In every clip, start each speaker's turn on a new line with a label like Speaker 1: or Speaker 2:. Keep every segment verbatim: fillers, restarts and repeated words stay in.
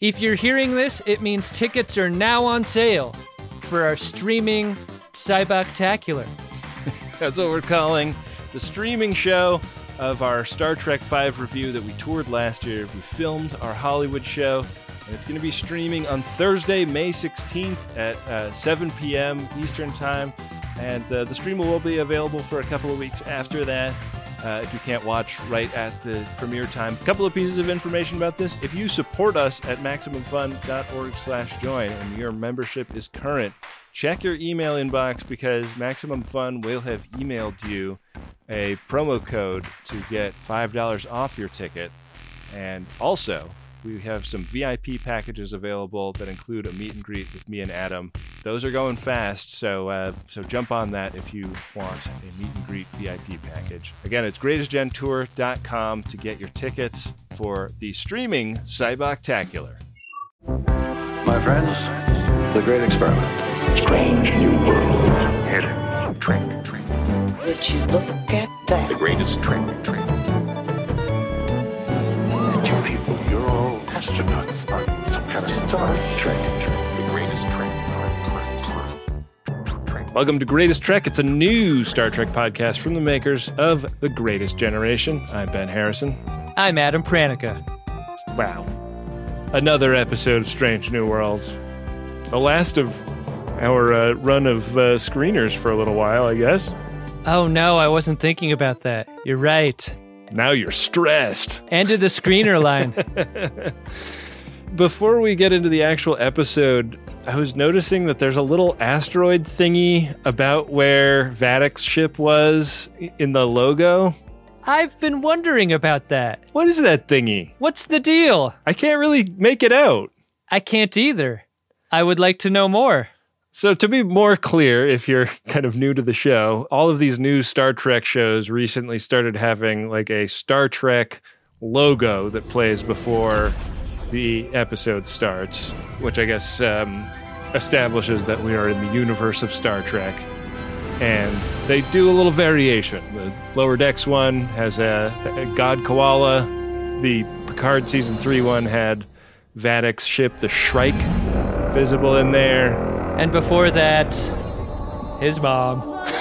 Speaker 1: If you're hearing this, it means tickets are now on sale for our streaming Cyboctacular.
Speaker 2: That's what we're calling the streaming show of our Star Trek five review that we toured last year. We filmed our Hollywood show, and it's going to be streaming on Thursday, May sixteenth at uh, seven p.m. Eastern Time. And uh, the stream will be available for a couple of weeks after that. Uh, if you can't watch right at the premiere time. A couple of pieces of information about this. If you support us at MaximumFun.org slash join and your membership is current, check your email inbox because Maximum Fun will have emailed you a promo code to get five dollars off your ticket. And also, we have some V I P packages available that include a meet and greet with me and Adam. Those are going fast, so uh, so jump on that if you want a meet and greet V I P package. Again, it's greatest gen tour dot com to get your tickets for the streaming Cyboctacular.
Speaker 3: My friends, the great experiment.
Speaker 4: Strange new world. Hidden trick, trick.
Speaker 5: Would you look at that?
Speaker 4: The greatest trick, trick. And you people, you're all astronauts on some kind of Star Trek, trick. The greatest trick, trick, trick, trick.
Speaker 2: Welcome to Greatest Trek. It's a new Star Trek podcast from the makers of The Greatest Generation. I'm Ben Harrison.
Speaker 1: I'm Adam Pranica.
Speaker 2: Wow. Another episode of Strange New Worlds. The last of our uh, run of uh, screeners for a little while, I guess.
Speaker 1: Oh no, I wasn't thinking about that. You're right.
Speaker 2: Now you're stressed.
Speaker 1: Ended the screener line.
Speaker 2: Before we get into the actual episode, I was noticing that there's a little asteroid thingy about where Vadic's ship was in the logo.
Speaker 1: I've been wondering about that.
Speaker 2: What is that thingy?
Speaker 1: What's the deal?
Speaker 2: I can't really make it out.
Speaker 1: I can't either. I would like to know more.
Speaker 2: So to be more clear, if you're kind of new to the show, all of these new Star Trek shows recently started having like a Star Trek logo that plays before the episode starts, which I guess um, establishes that we are in the universe of Star Trek. And they do a little variation. The Lower Decks one has a, a God Koala. The Picard Season three one had Vadic's ship, the Shrike, visible in there.
Speaker 1: And before that, his mom.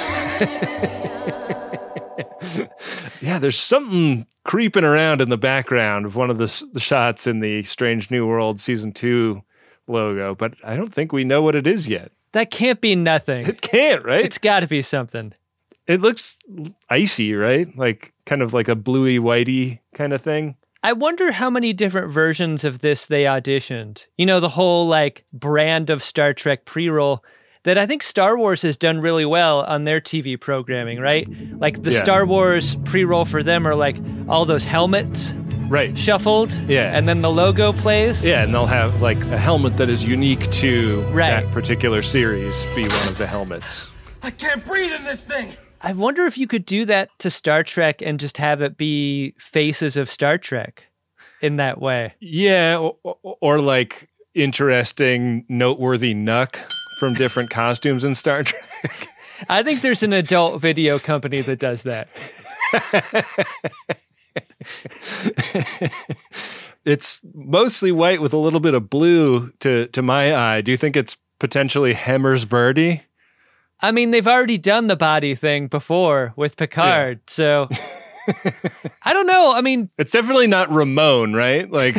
Speaker 2: Yeah, there's something creeping around in the background of one of the, the shots in the Strange New World Season two logo, but I don't think we know what it is yet.
Speaker 1: That can't be nothing.
Speaker 2: It can't, right?
Speaker 1: It's got to be something.
Speaker 2: It looks icy, right? Like kind of like a bluey whitey kind of thing.
Speaker 1: I wonder how many different versions of this they auditioned. You know, the whole like brand of Star Trek pre-roll that I think Star Wars has done really well on their T V programming, right? Like the
Speaker 2: Yeah.
Speaker 1: Star Wars pre-roll for them are like all those helmets
Speaker 2: Right.
Speaker 1: shuffled.
Speaker 2: Yeah.
Speaker 1: And then the logo plays.
Speaker 2: Yeah, and they'll have like a helmet that is unique to
Speaker 1: Right.
Speaker 2: that particular series be one of the helmets.
Speaker 6: I can't breathe in this thing.
Speaker 1: I wonder if you could do that to Star Trek and just have it be faces of Star Trek in that way.
Speaker 2: Yeah, or, or like interesting, noteworthy Nuck from different costumes in Star Trek.
Speaker 1: I think there's an adult video company that does that.
Speaker 2: It's mostly white with a little bit of blue to, to my eye. Do you think it's potentially Hemmer's Birdie?
Speaker 1: I mean, they've already done the body thing before with Picard, yeah. So I don't know. I mean,
Speaker 2: it's definitely not Ramon, right? Like,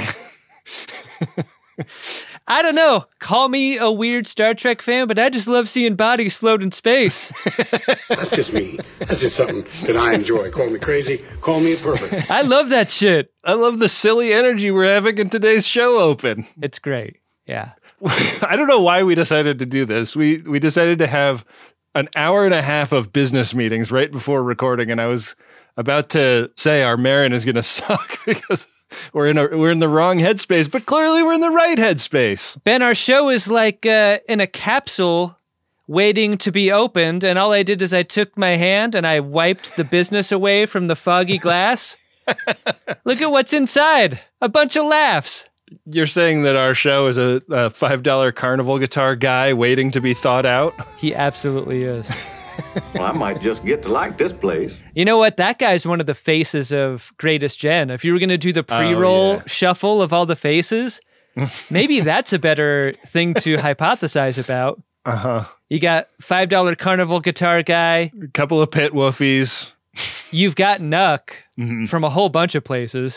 Speaker 1: I don't know. Call me a weird Star Trek fan, but I just love seeing bodies float in space.
Speaker 6: That's just me. That's just something that I enjoy. Call me crazy. Call me perfect.
Speaker 1: I love that shit.
Speaker 2: I love the silly energy we're having in today's show open.
Speaker 1: It's great. Yeah.
Speaker 2: I don't know why we decided to do this. We we decided to have an hour and a half of business meetings right before recording, and I was about to say our Marin is going to suck because we're in a we're in the wrong headspace, but clearly we're in the right headspace.
Speaker 1: Ben, our show is like uh, in a capsule waiting to be opened, and all I did is I took my hand and I wiped the business away from the foggy glass. Look at what's inside. A bunch of laughs.
Speaker 2: You're saying that our show is a, a five dollar carnival guitar guy waiting to be thought out?
Speaker 1: He absolutely is.
Speaker 3: Well, I might just get to like this place.
Speaker 1: You know what? That guy's one of the faces of Greatest Gen. If you were going to do the pre-roll
Speaker 2: oh, yeah.
Speaker 1: shuffle of all the faces, Maybe that's a better thing to hypothesize about.
Speaker 2: Uh-huh.
Speaker 1: You got five dollar Carnival guitar guy.
Speaker 2: A couple of pit woofies.
Speaker 1: You've got Nuck
Speaker 2: Mm-hmm.
Speaker 1: from a whole bunch of places.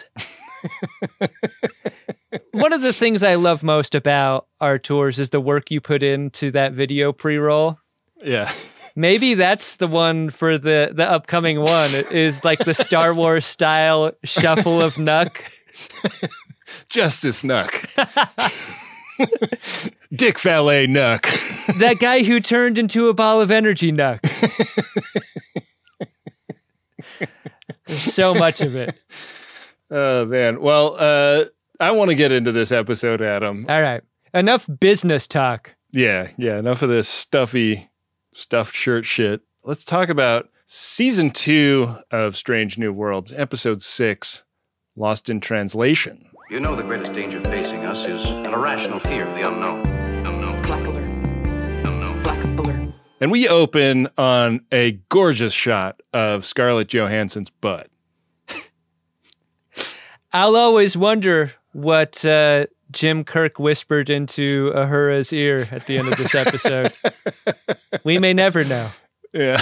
Speaker 1: One of the things I love most about our tours is the work you put into that video pre-roll.
Speaker 2: Yeah.
Speaker 1: Maybe that's the one for the, the upcoming one. It is like the Star Wars style shuffle of Nuck.
Speaker 2: Justice Nuck. Dick Valet Nuck.
Speaker 1: That guy who turned into a ball of energy Nuck. There's so much of it.
Speaker 2: Oh, man. Well, uh, I want to get into this episode, Adam.
Speaker 1: All right. Enough business talk.
Speaker 2: Yeah, yeah. Enough of this stuffy, stuffed shirt shit. Let's talk about season two of Strange New Worlds, episode six, Lost in Translation.
Speaker 7: You know the greatest danger facing us is an irrational fear of the unknown. Unknown.
Speaker 5: Black alert.
Speaker 7: Unknown.
Speaker 5: Black alert.
Speaker 2: And we open on a gorgeous shot of Scarlett Johansson's butt.
Speaker 1: I'll always wonder what uh, Jim Kirk whispered into Uhura's ear at the end of this episode. We may never know.
Speaker 2: Yeah.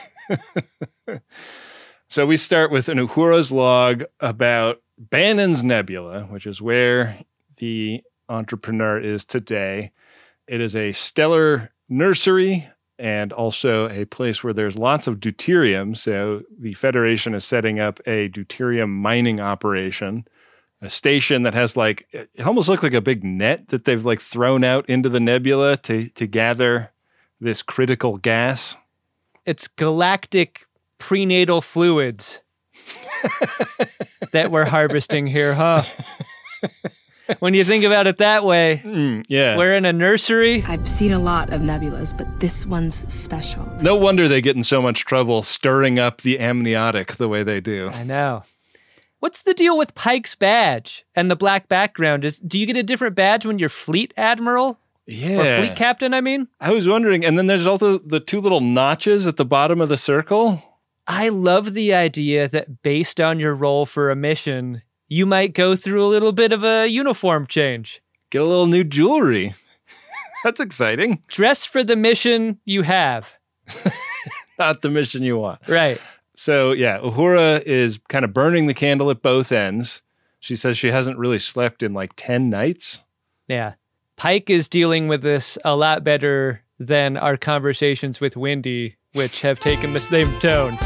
Speaker 2: So we start with an Uhura's log about Bannon's Nebula, which is where the entrepreneur is today. It is a stellar nursery and also a place where there's lots of deuterium. So the Federation is setting up a deuterium mining operation, a station that has like, it almost looks like a big net that they've like thrown out into the nebula to, to gather this critical gas.
Speaker 1: It's galactic prenatal fluids that we're harvesting here, huh? When you think about it that way,
Speaker 2: Mm, yeah.
Speaker 1: we're in a nursery.
Speaker 8: I've seen a lot of nebulas, but this one's special.
Speaker 2: No wonder they get in so much trouble stirring up the amniotic the way they do.
Speaker 1: I know. What's the deal with Pike's badge and the black background? Is do you get a different badge when you're fleet admiral?
Speaker 2: Yeah.
Speaker 1: Or fleet captain, I mean?
Speaker 2: I was wondering, and then there's also the two little notches at the bottom of the circle.
Speaker 1: I love the idea that based on your role for a mission, you might go through a little bit of a uniform change.
Speaker 2: Get a little new jewelry. That's exciting.
Speaker 1: Dress for the mission you have.
Speaker 2: Not the mission you want.
Speaker 1: Right.
Speaker 2: So, yeah, Uhura is kind of burning the candle at both ends. She says she hasn't really slept in like ten nights.
Speaker 1: Yeah. Pike is dealing with this a lot better than our conversations with Wendy, which have taken the same tone.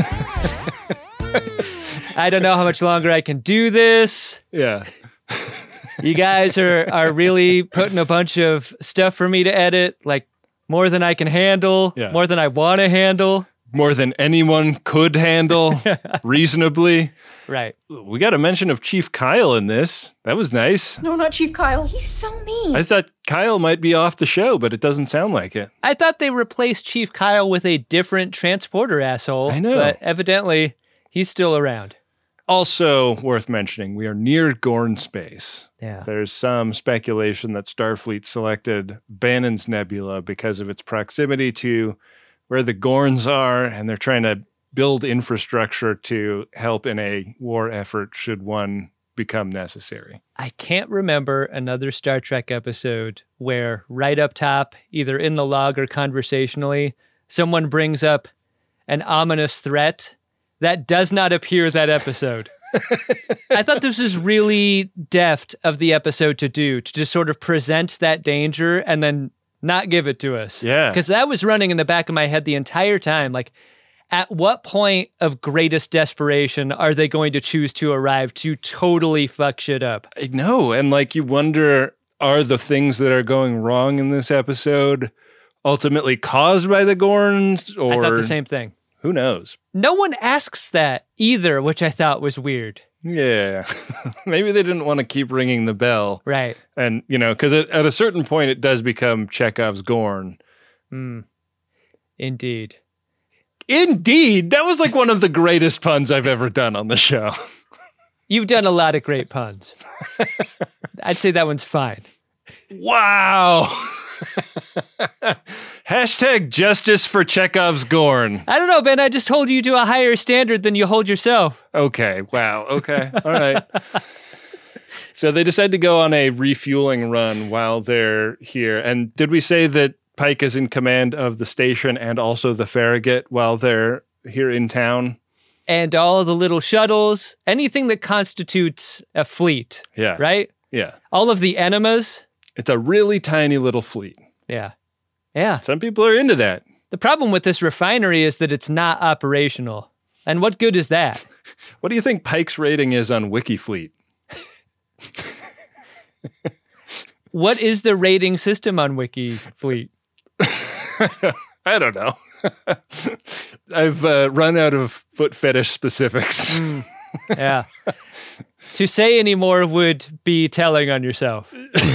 Speaker 1: I don't know how much longer I can do this.
Speaker 2: Yeah.
Speaker 1: You guys are, are really putting a bunch of stuff for me to edit, like more than I can handle,
Speaker 2: Yeah.
Speaker 1: more than I want to handle.
Speaker 2: More than anyone could handle reasonably.
Speaker 1: Right.
Speaker 2: We got a mention of Chief Kyle in this. That was nice.
Speaker 8: No, not Chief Kyle.
Speaker 5: He's so mean.
Speaker 2: I thought Kyle might be off the show, but it doesn't sound like it.
Speaker 1: I thought they replaced Chief Kyle with a different transporter asshole.
Speaker 2: I know.
Speaker 1: But evidently, he's still around.
Speaker 2: Also worth mentioning, we are near Gorn space.
Speaker 1: Yeah.
Speaker 2: There's some speculation that Starfleet selected Bannon's Nebula because of its proximity to where the Gorns are, and they're trying to build infrastructure to help in a war effort should one become necessary.
Speaker 1: I can't remember another Star Trek episode where right up top, either in the log or conversationally, someone brings up an ominous threat that does not appear that episode. I thought this was really deft of the episode to do, to just sort of present that danger and then not give it to us.
Speaker 2: Yeah.
Speaker 1: Because that was running in the back of my head the entire time. Like, at what point of greatest desperation are they going to choose to arrive to totally fuck shit up?
Speaker 2: I know, and like you wonder, are the things that are going wrong in this episode ultimately caused by the Gorns? Or
Speaker 1: I thought the same thing.
Speaker 2: Who knows?
Speaker 1: No one asks that either, which I thought was weird.
Speaker 2: Yeah. Maybe they didn't want to keep ringing the bell.
Speaker 1: Right.
Speaker 2: And, you know, because at a certain point it does become Chekhov's Gorn.
Speaker 1: Mm. Indeed.
Speaker 2: Indeed. That was like one of the greatest puns I've ever done on the show.
Speaker 1: You've done a lot of great puns. I'd say that one's fine.
Speaker 2: Wow. Hashtag justice for Chekhov's Gorn.
Speaker 1: I don't know, Ben. I just hold you to a higher standard than you hold yourself.
Speaker 2: Okay. Wow. Okay. All right. So they decide to go on a refueling run while they're here. And did we say that Pike is in command of the station and also the Farragut while they're here in town?
Speaker 1: And all the little shuttles, anything that constitutes a fleet.
Speaker 2: Yeah.
Speaker 1: Right?
Speaker 2: Yeah.
Speaker 1: All of the enemas.
Speaker 2: It's a really tiny little fleet.
Speaker 1: Yeah. Yeah.
Speaker 2: Some people are into that.
Speaker 1: The problem with this refinery is that it's not operational. And what good is that?
Speaker 2: What do you think Pike's rating is on WikiFleet?
Speaker 1: What is the rating system on WikiFleet?
Speaker 2: I don't know. I've uh, run out of foot fetish specifics.
Speaker 1: Mm, yeah. To say any more would be telling on yourself.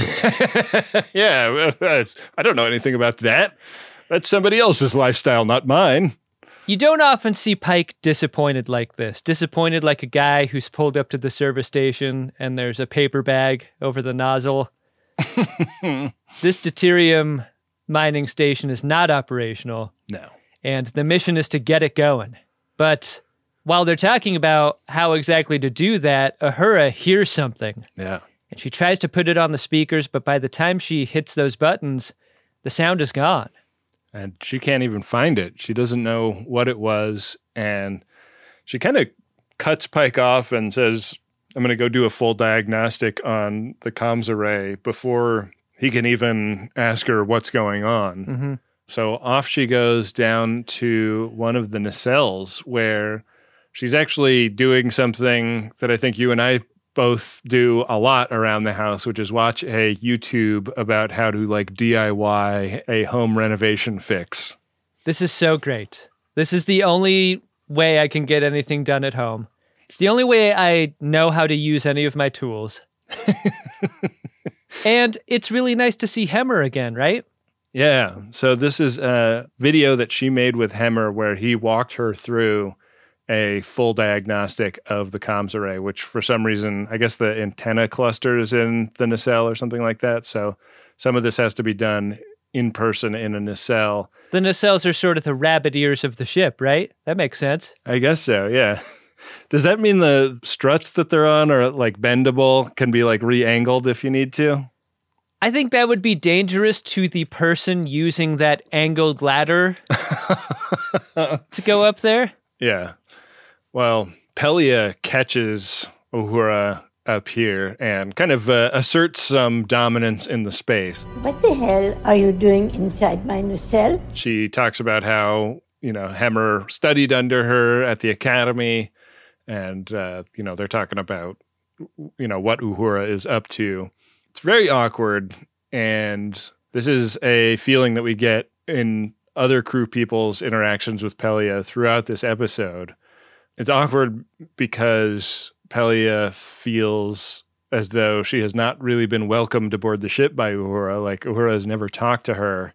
Speaker 2: Yeah, I don't know anything about that. That's somebody else's lifestyle, not mine.
Speaker 1: You don't often see Pike disappointed like this. Disappointed like a guy who's pulled up to the service station and there's a paper bag over the nozzle. This deuterium mining station is not operational.
Speaker 2: No.
Speaker 1: And the mission is to get it going. But while they're talking about how exactly to do that, Uhura hears something.
Speaker 2: Yeah.
Speaker 1: And she tries to put it on the speakers, but by the time she hits those buttons, the sound is gone.
Speaker 2: And she can't even find it. She doesn't know what it was. And she kind of cuts Pike off and says, I'm going to go do a full diagnostic on the comms array before he can even ask her what's going on.
Speaker 1: Mm-hmm.
Speaker 2: So off she goes down to one of the nacelles where she's actually doing something that I think you and I both do a lot around the house, which is watch a YouTube about how to like D I Y a home renovation fix.
Speaker 1: This is so great. This is the only way I can get anything done at home. It's the only way I know how to use any of my tools. And it's really nice to see Hemmer again, right?
Speaker 2: Yeah. So this is a video that she made with Hemmer where he walked her through a full diagnostic of the comms array, which for some reason, I guess the antenna cluster is in the nacelle or something like that. So some of this has to be done in person in a nacelle.
Speaker 1: The nacelles are sort of the rabbit ears of the ship, right? That makes sense.
Speaker 2: I guess so, yeah. Does that mean the struts that they're on are like bendable, can be like re-angled if you need to?
Speaker 1: I think that would be dangerous to the person using that angled ladder to go up there.
Speaker 2: Yeah. Well, Pelia catches Uhura up here and kind of uh, asserts some dominance in the space.
Speaker 9: What the hell are you doing inside my nacelle?
Speaker 2: She talks about how, you know, Hemmer studied under her at the academy, and, uh, you know, they're talking about, you know, what Uhura is up to. It's very awkward, and this is a feeling that we get in other crew people's interactions with Pelia throughout this episode. It's awkward because Pelia feels as though she has not really been welcomed aboard the ship by Uhura. Like, Uhura has never talked to her,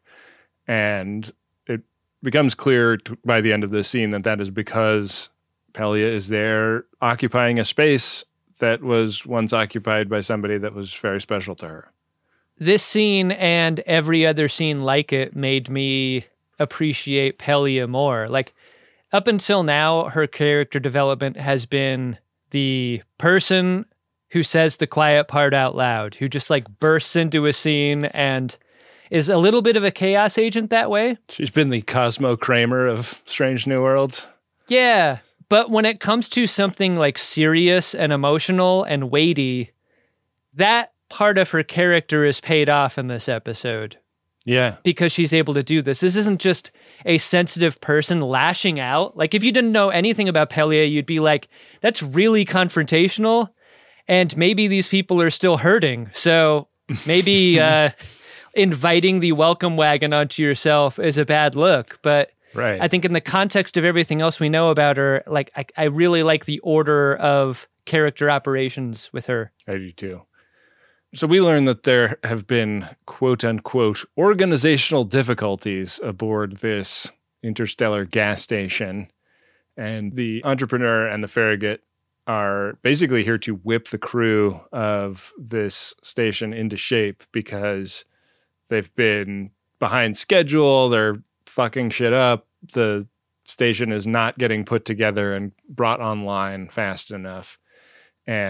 Speaker 2: and it becomes clear t- by the end of the scene that that is because Pelia is there occupying a space that was once occupied by somebody that was very special to her.
Speaker 1: This scene and every other scene like it made me appreciate Pelia more. Like, up until now, her character development has been the person who says the quiet part out loud, who just like bursts into a scene and is a little bit of a chaos agent that way.
Speaker 2: She's been the Cosmo Kramer of Strange New Worlds.
Speaker 1: Yeah, but when it comes to something like serious and emotional and weighty, that part of her character is paid off in this episode.
Speaker 2: Yeah.
Speaker 1: Because she's able to do this. This isn't just a sensitive person lashing out. Like, if you didn't know anything about Pelia, you'd be like, that's really confrontational, and maybe these people are still hurting. So maybe uh, inviting the welcome wagon onto yourself is a bad look. But
Speaker 2: right.
Speaker 1: I think in the context of everything else we know about her, like, I, I really like the order of character operations with her.
Speaker 2: I do too. So we learned that there have been, quote unquote, organizational difficulties aboard this interstellar gas station. And the entrepreneur and the Farragut are basically here to whip the crew of this station into shape because they've been behind schedule. They're fucking shit up. The station is not getting put together and brought online fast enough. And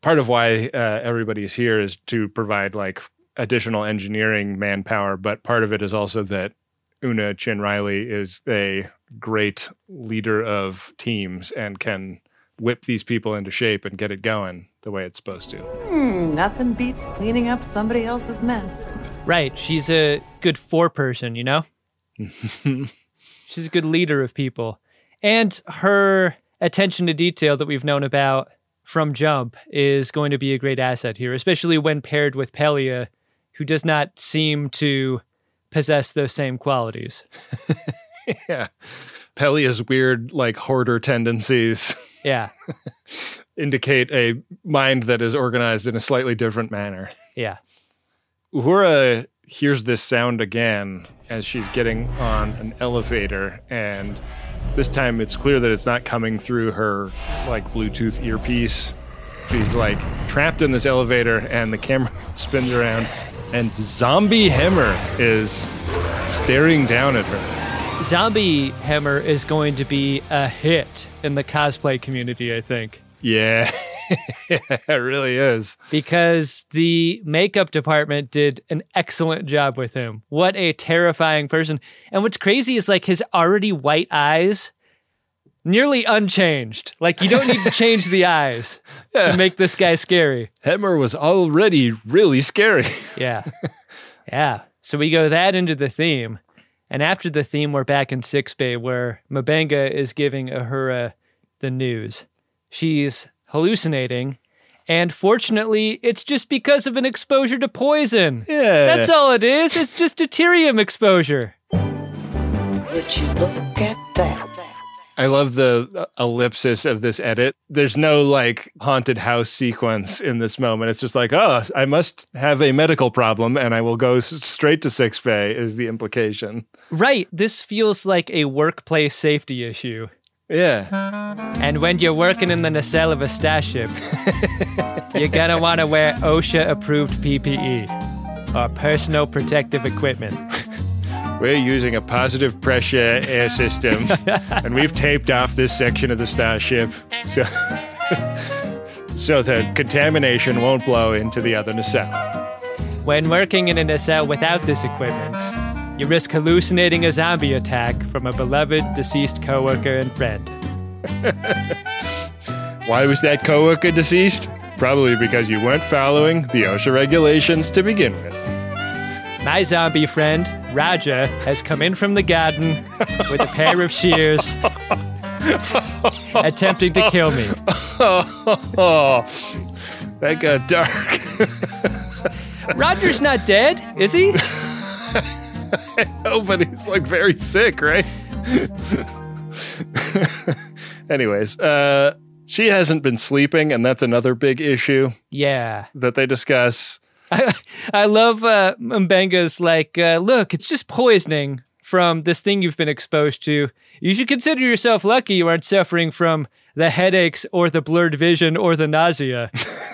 Speaker 2: part of why uh, everybody is here is to provide like additional engineering manpower, but part of it is also that Una Chin Riley is a great leader of teams and can whip these people into shape and get it going the way it's supposed to.
Speaker 10: Hmm, nothing beats cleaning up somebody else's mess.
Speaker 1: Right. She's a good foreperson, you know? She's a good leader of people. And her attention to detail that we've known about from Jump is going to be a great asset here, especially when paired with Pelia, who does not seem to possess those same qualities.
Speaker 2: Yeah. Pelia's weird, like, hoarder tendencies.
Speaker 1: Yeah.
Speaker 2: indicate a mind that is organized in a slightly different manner.
Speaker 1: Yeah.
Speaker 2: Uhura hears this sound again as she's getting on an elevator, and this time it's clear that it's not coming through her, like, Bluetooth earpiece. She's, like, trapped in this elevator, and the camera spins around, and Zombie Hemmer is staring down at her.
Speaker 1: Zombie Hemmer is going to be a hit in the cosplay community, I think.
Speaker 2: Yeah, it really is.
Speaker 1: Because the makeup department did an excellent job with him. What a terrifying person. And what's crazy is, like, his already white eyes, nearly unchanged. Like, you don't need to change the eyes yeah. to make this guy scary.
Speaker 2: Hemmer was already really scary.
Speaker 1: Yeah. Yeah. So we go that into the theme. And after the theme, we're back in Sickbay, where M'Benga is giving Uhura the news. She's hallucinating, and fortunately, it's just because of an exposure to poison.
Speaker 2: Yeah.
Speaker 1: That's all it is. It's just deuterium exposure.
Speaker 5: Would you look at that?
Speaker 2: I love the ellipsis of this edit. There's no, like, haunted house sequence in this moment. It's just like, oh, I must have a medical problem and I will go s- straight to Sickbay is the implication.
Speaker 1: Right. This feels like a workplace safety issue.
Speaker 2: Yeah.
Speaker 1: And when you're working in the nacelle of a starship, you're going to want to wear OSHA-approved P P E or personal protective equipment.
Speaker 2: We're using a positive pressure air system, and we've taped off this section of the starship so, so the contamination won't blow into the other nacelle.
Speaker 1: When working in a nacelle without this equipment, you risk hallucinating a zombie attack from a beloved deceased coworker and friend.
Speaker 2: Why was that coworker deceased? Probably because you weren't following the OSHA regulations to begin with.
Speaker 1: My zombie friend, Raja, has come in from the garden with a pair of shears, attempting to kill me.
Speaker 2: Oh, that got dark.
Speaker 1: Roger's not dead, is he?
Speaker 2: No, but he's, like, very sick, right? Anyways, uh, she hasn't been sleeping, and that's another big issue.
Speaker 1: Yeah.
Speaker 2: That they discuss.
Speaker 1: I, I love uh, M'Benga's like, uh, look, it's just poisoning from this thing you've been exposed to. You should consider yourself lucky you aren't suffering from the headaches or the blurred vision or the nausea.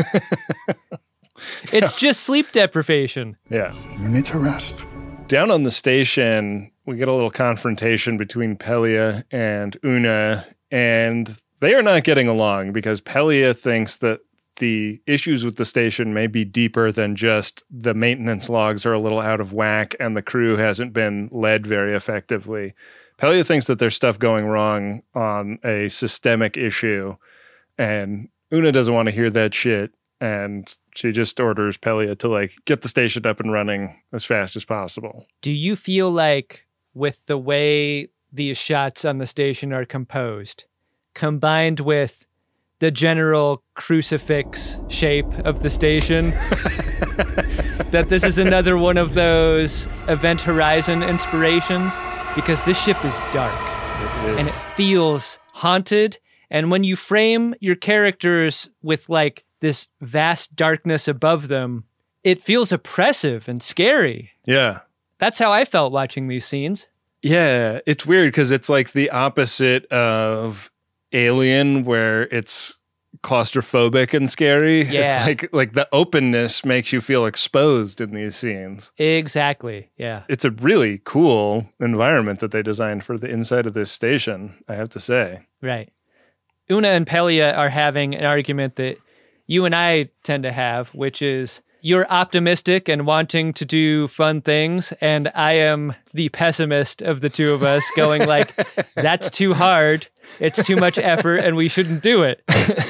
Speaker 1: It's just sleep deprivation.
Speaker 2: Yeah.
Speaker 4: You need to rest.
Speaker 2: Down on the station, we get a little confrontation between Pelia and Una, and they are not getting along because Pelia thinks that the issues with the station may be deeper than just the maintenance logs are a little out of whack and the crew hasn't been led very effectively. Pelia thinks that there's stuff going wrong on a systemic issue, and Una doesn't want to hear that shit, and she just orders Pelia to, like, get the station up and running as fast as possible.
Speaker 1: Do you feel like with the way these shots on the station are composed, combined with the general crucifix shape of the station, that this is another one of those Event Horizon inspirations? Because this ship is dark.
Speaker 2: It is.
Speaker 1: And it feels haunted. And when you frame your characters with, like, this vast darkness above them, it feels oppressive and scary.
Speaker 2: Yeah.
Speaker 1: That's how I felt watching these scenes.
Speaker 2: Yeah, it's weird because it's like the opposite of Alien, where it's claustrophobic and scary.
Speaker 1: Yeah.
Speaker 2: It's like like the openness makes you feel exposed in these scenes.
Speaker 1: Exactly. Yeah.
Speaker 2: It's a really cool environment that they designed for the inside of this station, I have to say.
Speaker 1: Right. Una and Pelia are having an argument that you and I tend to have, which is you're optimistic and wanting to do fun things, and I am the pessimist of the two of us going like, that's too hard, it's too much effort, and we shouldn't do it.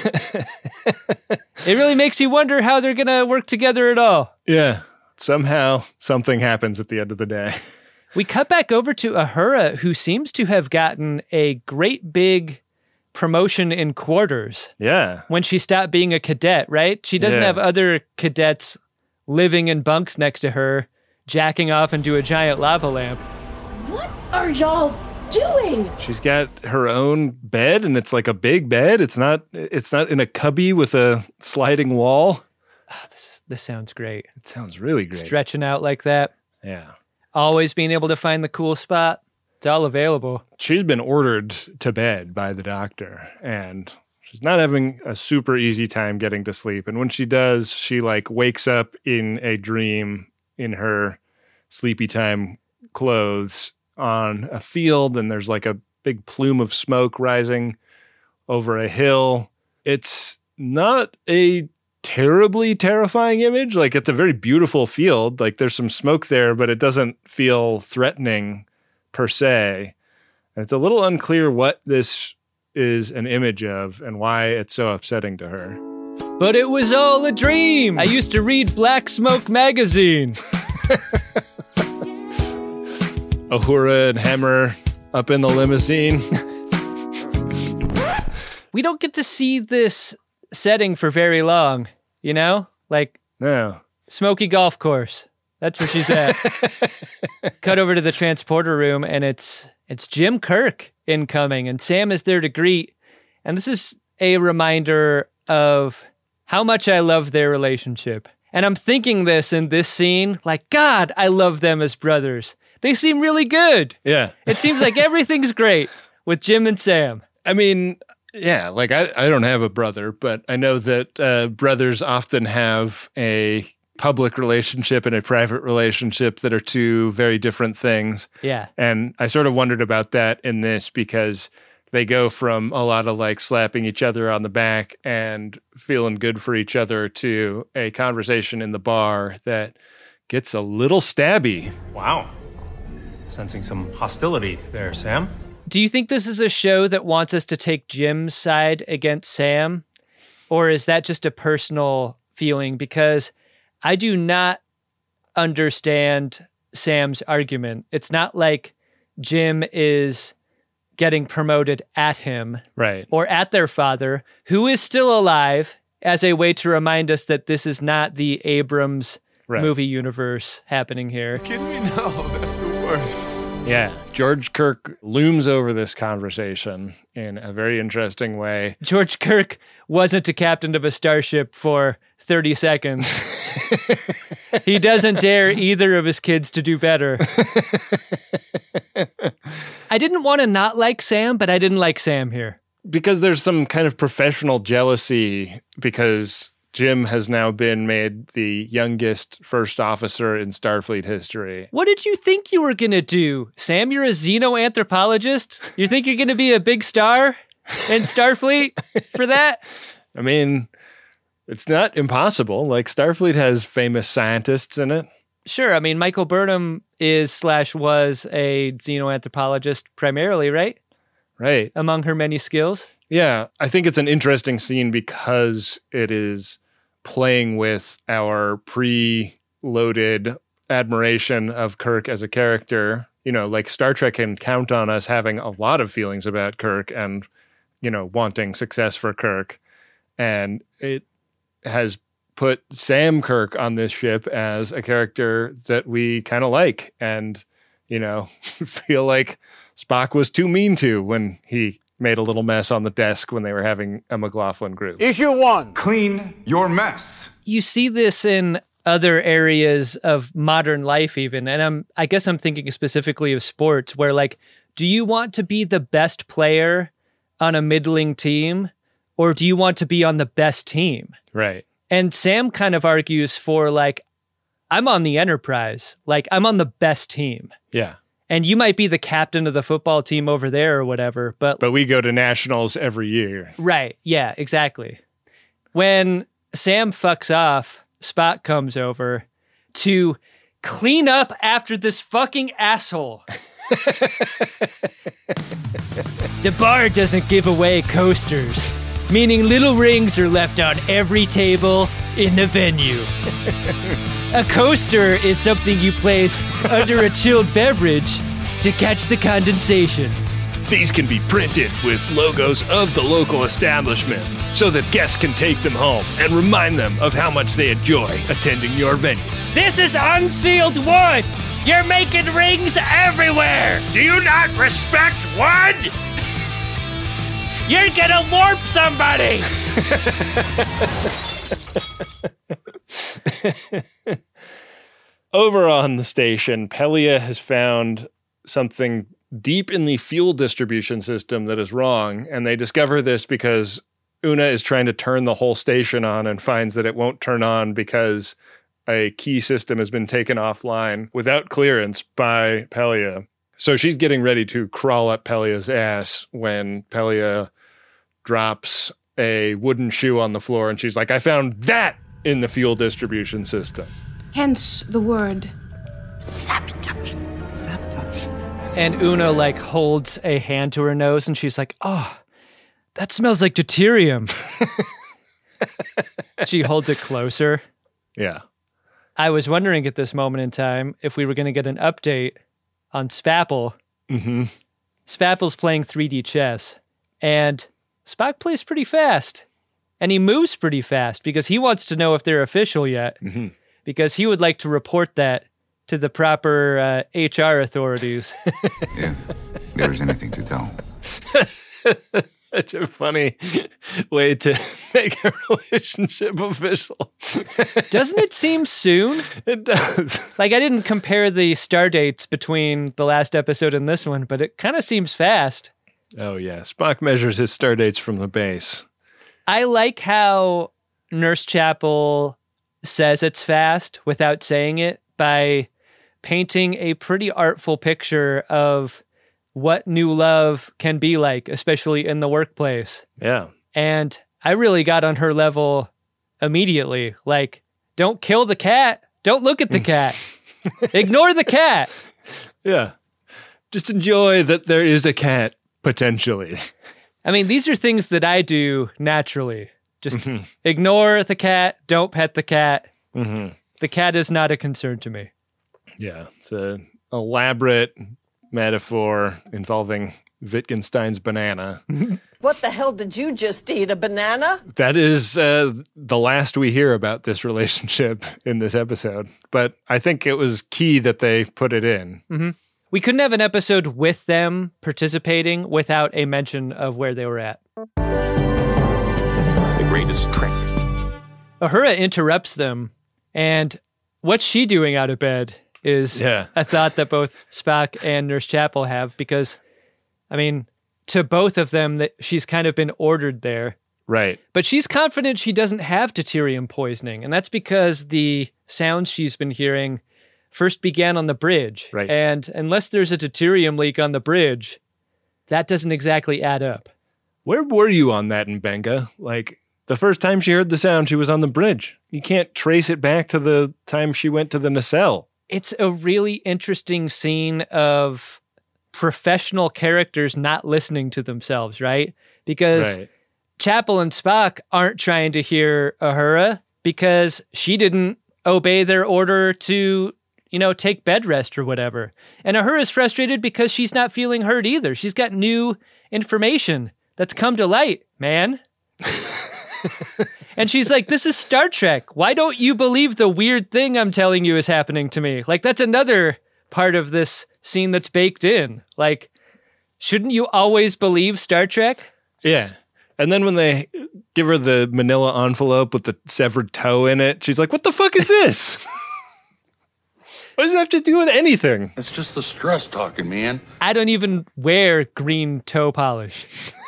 Speaker 1: It really makes you wonder how they're going to work together at all.
Speaker 2: Yeah. Somehow something happens at the end of the day.
Speaker 1: We cut back over to Uhura, who seems to have gotten a great big promotion in quarters.
Speaker 2: Yeah.
Speaker 1: When she stopped being a cadet, right? She doesn't
Speaker 2: Yeah.
Speaker 1: have other cadets living in bunks next to her, jacking off into a giant lava lamp.
Speaker 9: What are y'all doing?
Speaker 2: She's got her own bed, and it's like a big bed. It's not it's not in a cubby with a sliding wall.
Speaker 1: Oh, this is, this sounds great.
Speaker 2: It sounds really great.
Speaker 1: Stretching out like that.
Speaker 2: Yeah.
Speaker 1: Always being able to find the cool spot. It's all available.
Speaker 2: She's been ordered to bed by the doctor, and she's not having a super easy time getting to sleep. And when she does, she like wakes up in a dream in her sleepy time clothes on a field, and there's like a big plume of smoke rising over a hill. It's not a terribly terrifying image. Like, it's a very beautiful field. Like, there's some smoke there, but it doesn't feel threatening per se. And it's a little unclear what this is an image of and why it's so upsetting to her.
Speaker 1: But it was all a dream. I used to read Black Smoke magazine.
Speaker 2: Uhura and Hemmer up in the limousine.
Speaker 1: We don't get to see this setting for very long, you know? Like,
Speaker 2: no.
Speaker 1: Smoky Golf Course. That's where she's at. Cut over to the transporter room, and it's it's Jim Kirk incoming, and Sam is there to greet. And this is a reminder of how much I love their relationship. And I'm thinking this in this scene, like, God, I love them as brothers. They seem really good.
Speaker 2: Yeah.
Speaker 1: It seems like everything's great with Jim and Sam.
Speaker 2: I mean, yeah, like I, I don't have a brother, but I know that uh, brothers often have a public relationship and a private relationship that are two very different things.
Speaker 1: Yeah.
Speaker 2: And I sort of wondered about that in this because they go from a lot of like slapping each other on the back and feeling good for each other to a conversation in the bar that gets a little stabby.
Speaker 11: Wow. Sensing some hostility there, Sam.
Speaker 1: Do you think this is a show that wants us to take Jim's side against Sam? Or is that just a personal feeling? Because I do not understand Sam's argument. It's not like Jim is getting promoted at him.
Speaker 2: Right.
Speaker 1: Or at their father, who is still alive, as a way to remind us that this is not the Abrams right. movie universe happening here.
Speaker 12: Kidding me? No, that's the worst.
Speaker 2: Yeah, George Kirk looms over this conversation in a very interesting way.
Speaker 1: George Kirk wasn't a captain of a starship for thirty seconds. He doesn't dare either of his kids to do better. I didn't want to not like Sam, but I didn't like Sam here.
Speaker 2: Because there's some kind of professional jealousy because Jim has now been made the youngest first officer in Starfleet history.
Speaker 1: What did you think you were going to do? Sam, you're a xenoanthropologist? You think you're going to be a big star in Starfleet for that?
Speaker 2: I mean, it's not impossible. Like, Starfleet has famous scientists in it.
Speaker 1: Sure. I mean, Michael Burnham is slash was a xenoanthropologist primarily, right?
Speaker 2: Right.
Speaker 1: Among her many skills.
Speaker 2: Yeah. I think it's an interesting scene because it is playing with our pre-loaded admiration of Kirk as a character. You know, like Star Trek can count on us having a lot of feelings about Kirk and, you know, wanting success for Kirk. And it has put Sam Kirk on this ship as a character that we kind of like and, you know, feel like Spock was too mean to when he made a little mess on the desk when they were having a McLaughlin group.
Speaker 12: Issue one, clean your mess.
Speaker 1: You see this in other areas of modern life even, and I'm, I guess I'm thinking specifically of sports where, like, do you want to be the best player on a middling team or do you want to be on the best team?
Speaker 2: Right.
Speaker 1: And Sam kind of argues for, like, I'm on the Enterprise. Like, I'm on the best team.
Speaker 2: Yeah.
Speaker 1: And you might be the captain of the football team over there or whatever, but...
Speaker 2: But we go to nationals every year.
Speaker 1: Right, yeah, exactly. When Sam fucks off, Spock comes over to clean up after this fucking asshole. The bar doesn't give away coasters, meaning little rings are left on every table in the venue. A coaster is something you place under a chilled beverage to catch the condensation.
Speaker 2: These can be printed with logos of the local establishment so that guests can take them home and remind them of how much they enjoy attending your venue.
Speaker 1: This is unsealed wood! You're making rings everywhere!
Speaker 2: Do you not respect wood?
Speaker 1: You're gonna warp somebody!
Speaker 2: Over on the station, Pelia has found something deep in the fuel distribution system that is wrong, and they discover this because Una is trying to turn the whole station on and finds that it won't turn on because a key system has been taken offline without clearance by Pelia. So she's getting ready to crawl up Pelia's ass when Pelia drops a wooden shoe on the floor, and she's like, I found that in the fuel distribution system.
Speaker 13: Hence the word
Speaker 9: Sabotage.
Speaker 10: Sabotage.
Speaker 1: And Una, like, holds a hand to her nose, and she's like, oh, that smells like deuterium. She holds it closer.
Speaker 2: Yeah.
Speaker 1: I was wondering at this moment in time if we were going to get an update on Spapple.
Speaker 2: Mm-hmm.
Speaker 1: Spapple's playing three D chess, and Spock plays pretty fast. And he moves pretty fast because he wants to know if they're official yet.
Speaker 2: Mm-hmm. Because
Speaker 1: he would like to report that to the proper uh, H R authorities.
Speaker 12: If there is anything to tell.
Speaker 2: Such a funny way to make a relationship official.
Speaker 1: Doesn't it seem soon?
Speaker 2: It does.
Speaker 1: Like, I didn't compare the star dates between the last episode and this one, but it kind of seems fast.
Speaker 2: Oh, yeah. Spock measures his star dates from the base.
Speaker 1: I like how Nurse Chapel says it's fast without saying it by painting a pretty artful picture of what new love can be like, especially in the workplace.
Speaker 2: Yeah.
Speaker 1: And I really got on her level immediately. Like, don't kill the cat. Don't look at the cat. Ignore the cat.
Speaker 2: Yeah. Just enjoy that there is a cat, potentially.
Speaker 1: I mean, these are things that I do naturally. Just
Speaker 2: mm-hmm.
Speaker 1: ignore the cat. Don't pet the cat.
Speaker 2: Mm-hmm.
Speaker 1: The cat is not a concern to me.
Speaker 2: Yeah. It's an elaborate metaphor involving Wittgenstein's banana.
Speaker 5: What the hell did you just eat? A banana?
Speaker 2: That is uh, the last we hear about this relationship in this episode. But I think it was key that they put it in.
Speaker 1: Mm-hmm. We couldn't have an episode with them participating without a mention of where they were at.
Speaker 4: The greatest trick.
Speaker 1: Uhura interrupts them, and what's she doing out of bed is
Speaker 2: yeah.
Speaker 1: a thought that both Spock and Nurse Chapel have, because, I mean, to both of them, that she's kind of been ordered there.
Speaker 2: Right.
Speaker 1: But she's confident she doesn't have deuterium poisoning, and that's because the sounds she's been hearing first began on the bridge.
Speaker 2: Right.
Speaker 1: And unless there's a deuterium leak on the bridge, that doesn't exactly add up.
Speaker 2: Where were you on that in Benga? Like, the first time she heard the sound, she was on the bridge. You can't trace it back to the time she went to the nacelle.
Speaker 1: It's a really interesting scene of professional characters not listening to themselves, right? Because
Speaker 2: right.
Speaker 1: Chapel and Spock aren't trying to hear Uhura because she didn't obey their order to, you know, take bed rest or whatever. And Uhura's frustrated because she's not feeling heard either. She's got new information that's come to light, man. And she's like, this is Star Trek. Why don't you believe the weird thing I'm telling you is happening to me? Like, that's another part of this scene that's baked in. Like, shouldn't you always believe Star Trek?
Speaker 2: Yeah. And then when they give her the manila envelope with the severed toe in it, she's like, what the fuck is this? What does it have to do with anything?
Speaker 3: It's just the stress talking, man.
Speaker 1: I don't even wear green toe polish.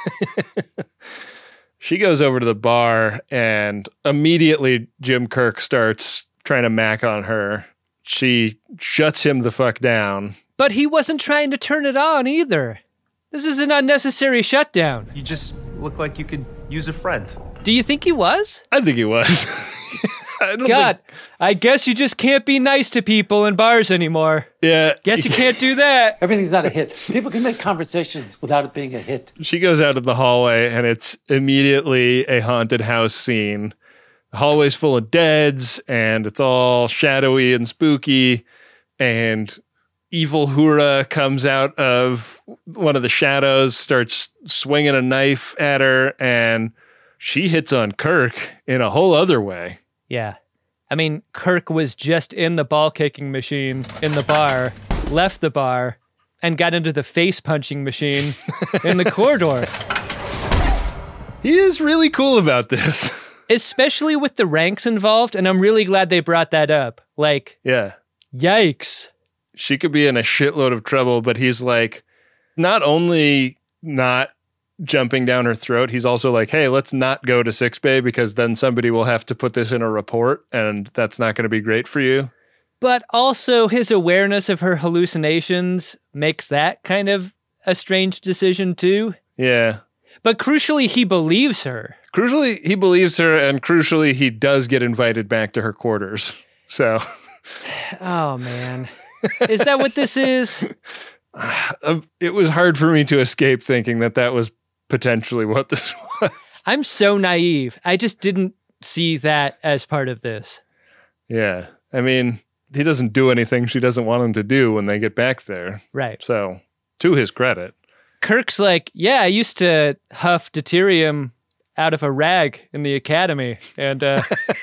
Speaker 2: She goes over to the bar, and immediately Jim Kirk starts trying to mac on her. She shuts him the fuck down.
Speaker 1: But he wasn't trying to turn it on either. This is an unnecessary shutdown.
Speaker 11: You just look like you could use a friend.
Speaker 1: Do you think he was?
Speaker 2: I think he was. I don't
Speaker 1: God,
Speaker 2: think...
Speaker 1: I guess you just can't be nice to people in bars anymore.
Speaker 2: Yeah.
Speaker 1: Guess you can't do that.
Speaker 14: Everything's not a hit. People can make conversations without it being a hit.
Speaker 2: She goes out of the hallway, and it's immediately a haunted house scene. The hallway's full of deads, and it's all shadowy and spooky, and evil Hura comes out of one of the shadows, starts swinging a knife at her, and she hits on Kirk in a whole other way.
Speaker 1: Yeah. I mean, Kirk was just in the ball kicking machine in the bar, left the bar, and got into the face punching machine in the corridor.
Speaker 2: He is really cool about this.
Speaker 1: Especially with the ranks involved, and I'm really glad they brought that up. Like,
Speaker 2: yeah.
Speaker 1: Yikes.
Speaker 2: She could be in a shitload of trouble, but he's like, not only not jumping down her throat, he's also like, hey, let's not go to sickbay because then somebody will have to put this in a report and that's not going to be great for you.
Speaker 1: But also his awareness of her hallucinations makes that kind of a strange decision too.
Speaker 2: Yeah.
Speaker 1: But crucially, he believes her.
Speaker 2: Crucially, he believes her, and crucially, he does get invited back to her quarters. So.
Speaker 1: Oh, man. Is that what this is?
Speaker 2: It was hard for me to escape thinking that that was potentially what this was.
Speaker 1: I'm so naive. I just didn't see that as part of this.
Speaker 2: Yeah. I mean, he doesn't do anything she doesn't want him to do when they get back there.
Speaker 1: Right.
Speaker 2: So, to his credit.
Speaker 1: Kirk's like, yeah, I used to huff deuterium out of a rag in the academy, and uh,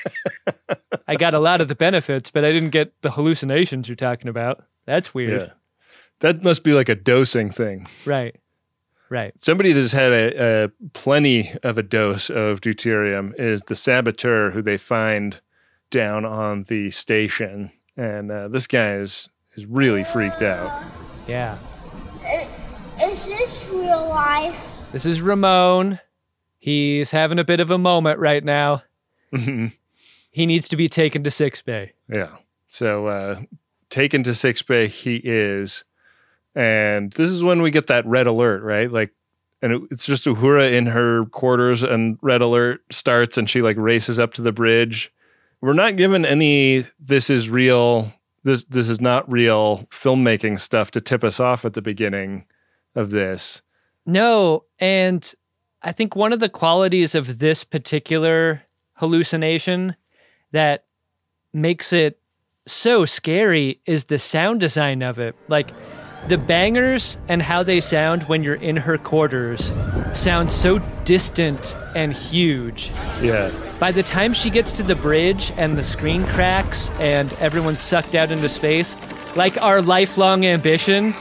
Speaker 1: I got a lot of the benefits, but I didn't get the hallucinations you're talking about. That's weird.
Speaker 2: Yeah. That must be like a dosing thing.
Speaker 1: Right. Right.
Speaker 2: Somebody that's had a, a plenty of a dose of deuterium is the saboteur who they find down on the station. And uh, this guy is, is really freaked out.
Speaker 1: Yeah.
Speaker 15: Is this real life?
Speaker 1: This is Ramon. He's having a bit of a moment right now.
Speaker 2: Mm-hmm.
Speaker 1: He needs to be taken to sickbay.
Speaker 2: Yeah. So uh, taken to sickbay he is. And this is when we get that red alert, right? Like, and it, it's just Uhura in her quarters and red alert starts and she like races up to the bridge. We're not given any, this is real, this, this is not real filmmaking stuff to tip us off at the beginning of this.
Speaker 1: No. And I think one of the qualities of this particular hallucination that makes it so scary is the sound design of it. Like, the bangers and how they sound when you're in her quarters sound so distant and huge.
Speaker 2: Yeah.
Speaker 1: By the time she gets to the bridge and the screen cracks and everyone's sucked out into space, like our lifelong ambition,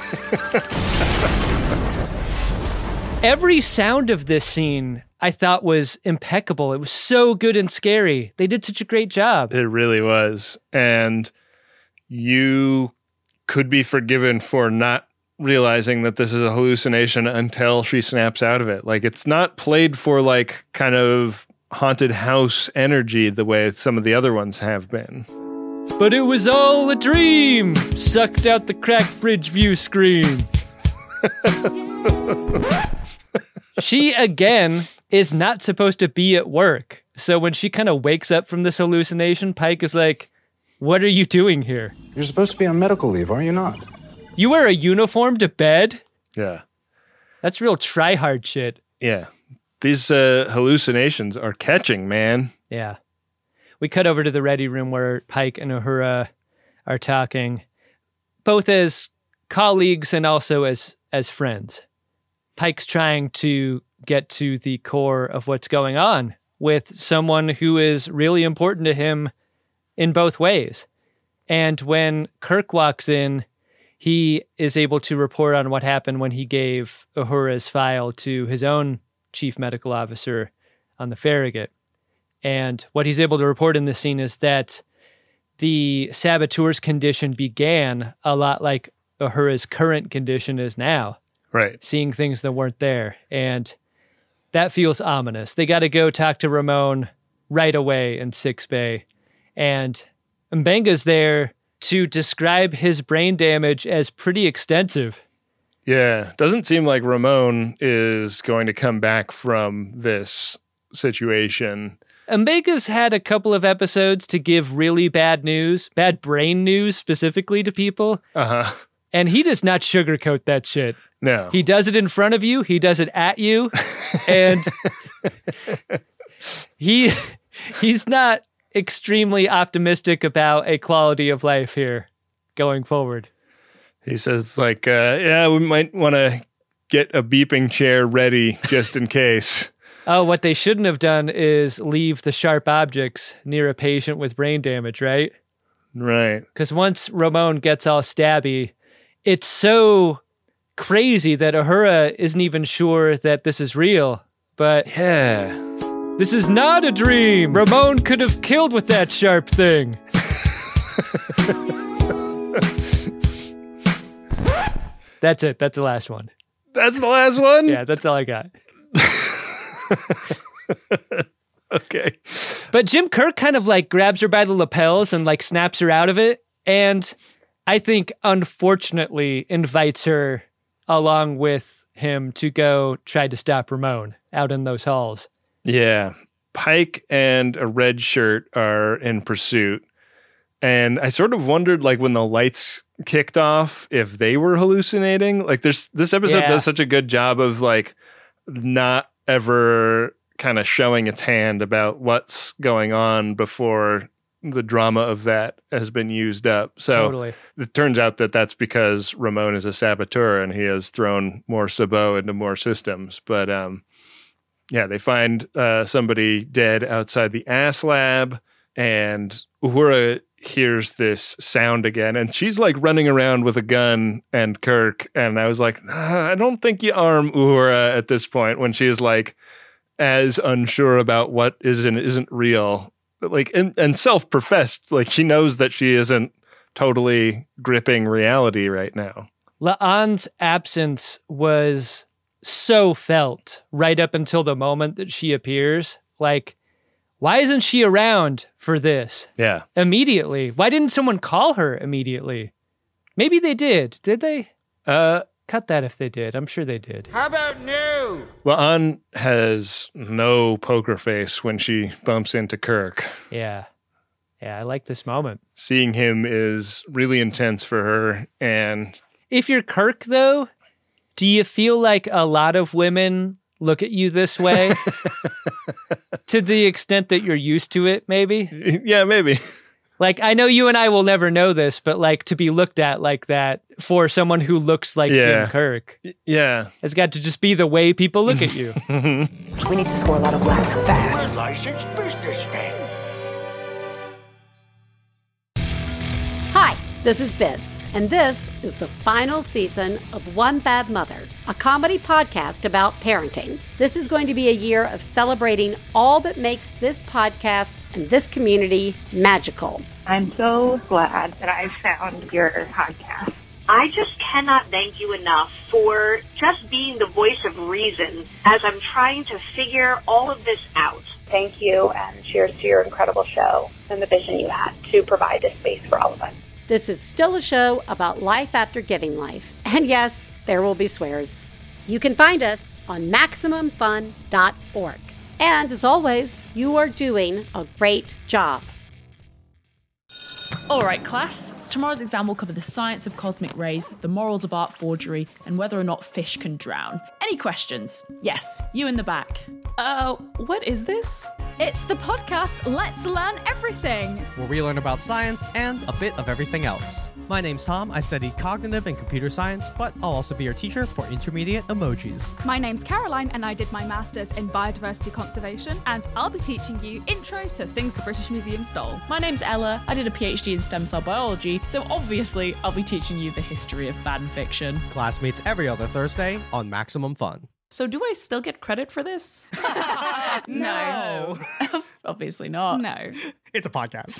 Speaker 1: every sound of this scene I thought was impeccable. It was so good and scary. They did such a great job.
Speaker 2: It really was. And you could be forgiven for not realizing that this is a hallucination until she snaps out of it. Like, it's not played for like kind of haunted house energy the way some of the other ones have been.
Speaker 1: But it was all a dream, sucked out the cracked bridge view screen. She, again, is not supposed to be at work. So when she kind of wakes up from this hallucination, Pike is like, what are you doing here?
Speaker 16: You're supposed to be on medical leave, are you not?
Speaker 1: You wear a uniform to bed?
Speaker 2: Yeah.
Speaker 1: That's real try-hard shit.
Speaker 2: Yeah. These uh, hallucinations are catching, man.
Speaker 1: Yeah. We cut over to the ready room where Pike and Uhura are talking, both as colleagues and also as, as friends. Pike's trying to get to the core of what's going on with someone who is really important to him in both ways. And when Kirk walks in, he is able to report on what happened when he gave Uhura's file to his own chief medical officer on the Farragut. And what he's able to report in this scene is that the saboteur's condition began a lot like Uhura's current condition is now.
Speaker 2: Right.
Speaker 1: Seeing things that weren't there. And that feels ominous. They got to go talk to Ramon right away in sickbay. And Mbenga's there to describe his brain damage as pretty extensive.
Speaker 2: Yeah. Doesn't seem like Ramon is going to come back from this situation.
Speaker 1: Omega's had a couple of episodes to give really bad news, bad brain news specifically to people.
Speaker 2: Uh-huh.
Speaker 1: And he does not sugarcoat that shit.
Speaker 2: No.
Speaker 1: He does it in front of you. He does it at you. And he he's not extremely optimistic about a quality of life here going forward.
Speaker 2: He says, like, uh, yeah, we might want to get a beeping chair ready just in case.
Speaker 1: Oh, what they shouldn't have done is leave the sharp objects near a patient with brain damage, right?
Speaker 2: Right.
Speaker 1: Because once Ramon gets all stabby, it's so crazy that Uhura isn't even sure that this is real. But
Speaker 2: yeah,
Speaker 1: this is not a dream. Ramon could have killed with that sharp thing. That's it. That's the last one.
Speaker 2: That's the last one?
Speaker 1: Yeah, that's all I got.
Speaker 2: Okay.
Speaker 1: But Jim Kirk kind of like grabs her by the lapels and like snaps her out of it. And I think unfortunately invites her along with him to go try to stop Ramon out in those halls.
Speaker 2: Yeah. Pike and a red shirt are in pursuit. And I sort of wondered, like, when the lights kicked off, if they were hallucinating. Like, there's this episode
Speaker 1: Yeah.
Speaker 2: does such a good job of, like, not ever kind of showing its hand about what's going on before the drama of that has been used up. So
Speaker 1: Totally.
Speaker 2: it turns out that that's because Ramon is a saboteur and he has thrown more sabot into more systems. But, um, yeah, they find uh, somebody dead outside the ass lab, and Uhura hears this sound again, and she's like running around with a gun and Kirk, and I was like, ah, I don't think you arm Uhura at this point when she's like as unsure about what is and isn't real, like and, and self-professed, like she knows that she isn't totally gripping reality right now.
Speaker 1: La'an's absence was so felt right up until the moment that she appears. Like, why isn't she around for this?
Speaker 2: Yeah.
Speaker 1: Immediately. Why didn't someone call her immediately? Maybe they did. Did they?
Speaker 2: Uh,
Speaker 1: Cut that if they did. I'm sure they did.
Speaker 3: How about new?
Speaker 2: La'an has no poker face when she bumps into Kirk.
Speaker 1: Yeah. Yeah, I like this moment.
Speaker 2: Seeing him is really intense for her. And
Speaker 1: if you're Kirk, though, do you feel like a lot of women look at you this way? To the extent that you're used to it, maybe?
Speaker 2: Yeah, maybe.
Speaker 1: Like, I know you and I will never know this, but like to be looked at like that for someone who looks like
Speaker 2: Yeah.
Speaker 1: Jim Kirk.
Speaker 2: Yeah.
Speaker 1: It's got to just be the way people look at you.
Speaker 17: We need to score a lot of Latin fast.
Speaker 3: Licensed businessman.
Speaker 18: Hi, this is Biz, and this is the final season of One Bad Mother, a comedy podcast about parenting. This is going to be a year of celebrating all that makes this podcast and this community magical.
Speaker 19: I'm so glad that I found your podcast.
Speaker 20: I just cannot thank you enough for just being the voice of reason as I'm trying to figure all of this out.
Speaker 19: Thank you, and cheers to your incredible show and the vision you had to provide this space for all of us.
Speaker 18: This is still a show about life after giving life. And yes, there will be swears. You can find us on maximum fun dot org. And as always, you are doing a great job.
Speaker 21: All right, class. Tomorrow's exam will cover the science of cosmic rays, the morals of art forgery, and whether or not fish can drown. Any questions? Yes, you in the back.
Speaker 22: Uh, what is this?
Speaker 23: It's the podcast Let's Learn Everything,
Speaker 24: where we learn about science and a bit of everything else. My name's Tom. I study cognitive and computer science, but I'll also be your teacher for intermediate emojis.
Speaker 23: My name's Caroline, and I did my master's in biodiversity conservation, and I'll be teaching you intro to things the British Museum stole.
Speaker 21: My name's Ella. I did a PhD in stem cell biology, so obviously I'll be teaching you the history of fan fiction.
Speaker 24: Class meets every other Thursday on Maximum Fun.
Speaker 22: So do I still get credit for this?
Speaker 21: No. Obviously not.
Speaker 23: No.
Speaker 24: It's a podcast.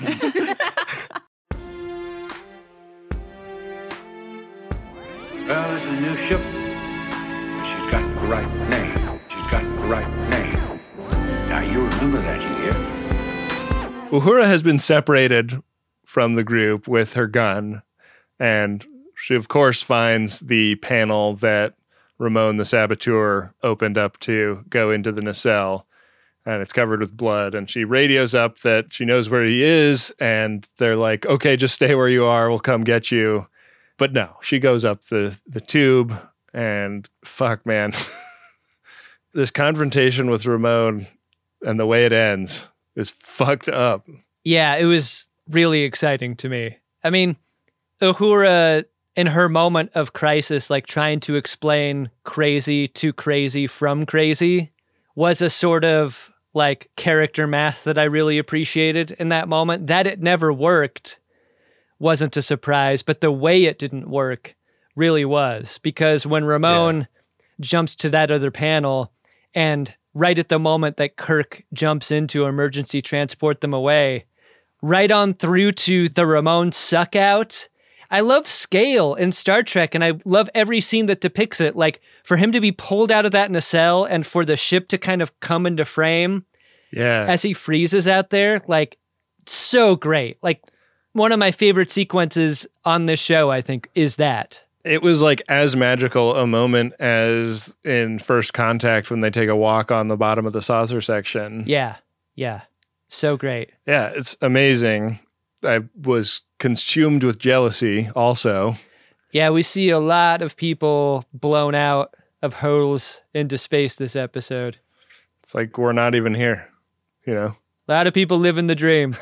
Speaker 7: Well, there's a new ship. She's got the right name. She's got the right name. Now, you remember that, you hear?
Speaker 2: Uhura has been separated from the group with her gun, and she, of course, finds the panel that Ramon the Saboteur opened up to go into the nacelle. and it's covered with blood. And she radios up that she knows where he is, and they're like, okay, just stay where you are. We'll come get you. But no, she goes up the, the tube, and fuck, man. This confrontation with Ramon and the way it ends is fucked up.
Speaker 1: Yeah, it was really exciting to me. I mean, Uhura, in her moment of crisis, like trying to explain crazy to crazy from crazy, was a sort of like character math that I really appreciated in that moment. That it never worked wasn't a surprise, but the way it didn't work really was. Because when Ramon yeah. jumps to that other panel, and right at the moment that Kirk jumps in to emergency transport them away, right on through to the Ramon suck out. I love scale in Star Trek, and I love every scene that depicts it. Like, for him to be pulled out of that nacelle and for the ship to kind of come into frame
Speaker 2: yeah.
Speaker 1: as he freezes out there, like, so great. Like, one of my favorite sequences on this show, I think, is that.
Speaker 2: It was like as magical a moment as in First Contact when they take a walk on the bottom of the saucer section.
Speaker 1: Yeah, yeah. So great.
Speaker 2: Yeah, it's amazing. I was consumed with jealousy also.
Speaker 1: Yeah, we see a lot of people blown out of holes into space this episode.
Speaker 2: It's like we're not even here, you know?
Speaker 1: A lot of people living the dream.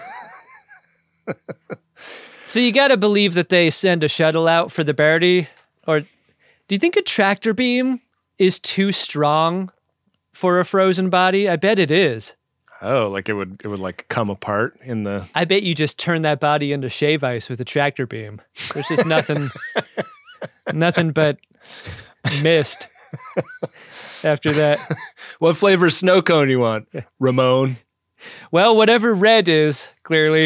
Speaker 1: So you got to believe that they send a shuttle out for the Baroody? Or do you think a tractor beam is too strong for a frozen body? I bet it is.
Speaker 2: Oh, like it would it would like come apart in the...
Speaker 1: I bet you just turn that body into shave ice with a tractor beam. There's just nothing, nothing but mist after that.
Speaker 2: What flavor snow cone you want, Ramon?
Speaker 1: Well, whatever red is, clearly.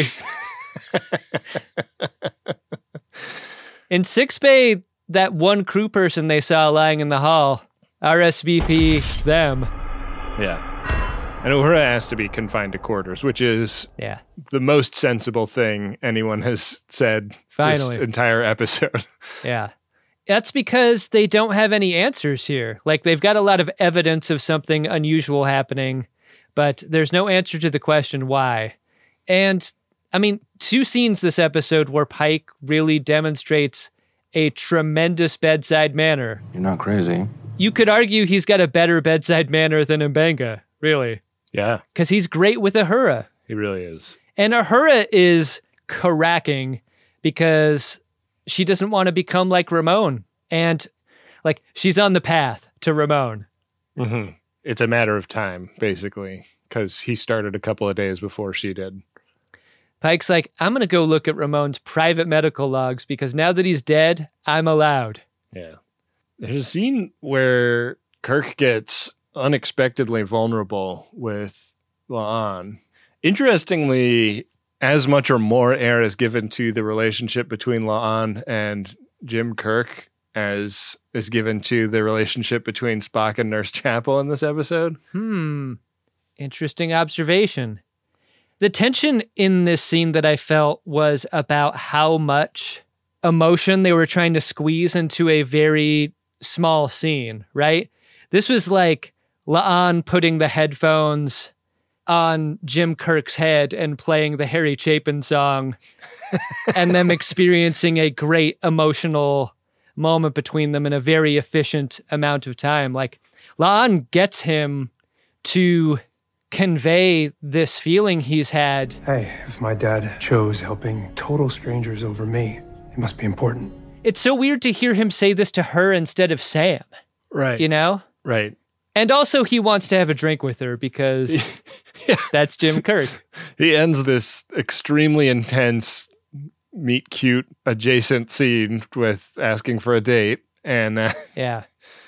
Speaker 1: In sickbay, that one crew person they saw lying in the hall, R S V P them.
Speaker 2: Yeah. And Uhura has to be confined to quarters, which is
Speaker 1: yeah.
Speaker 2: the most sensible thing anyone has said
Speaker 1: Finally.
Speaker 2: This entire episode.
Speaker 1: Yeah. That's because they don't have any answers here. Like, they've got a lot of evidence of something unusual happening, but there's no answer to the question why. And, I mean, two scenes this episode where Pike really demonstrates a tremendous bedside manner.
Speaker 16: You're not crazy.
Speaker 1: You could argue he's got a better bedside manner than Mbenga, really.
Speaker 2: Yeah.
Speaker 1: Because he's great with Uhura.
Speaker 2: He really is.
Speaker 1: And Uhura is cracking because she doesn't want to become like Ramon. And, like, she's on the path to Ramon.
Speaker 2: Mm-hmm. It's a matter of time, basically, because he started a couple of days before she did.
Speaker 1: Pike's like, I'm going to go look at Ramon's private medical logs because now that he's dead, I'm allowed.
Speaker 2: Yeah. There's a scene where Kirk gets unexpectedly vulnerable with La'an. Interestingly, as much or more air is given to the relationship between La'an and Jim Kirk as is given to the relationship between Spock and Nurse Chapel in this episode.
Speaker 1: Hmm. Interesting observation. The tension in this scene that I felt was about how much emotion they were trying to squeeze into a very small scene, right? This was like La'an putting the headphones on Jim Kirk's head and playing the Harry Chapin song and them experiencing a great emotional moment between them in a very efficient amount of time. Like, La'an gets him to convey this feeling he's had.
Speaker 6: Hey, if my dad chose helping total strangers over me, it must be important.
Speaker 1: It's so weird to hear him say this to her instead of Sam.
Speaker 2: Right.
Speaker 1: You know?
Speaker 2: Right.
Speaker 1: And also he wants to have a drink with her because yeah. that's Jim Kirk.
Speaker 2: He ends this extremely intense meet cute adjacent scene with asking for a date. And uh,
Speaker 1: yeah.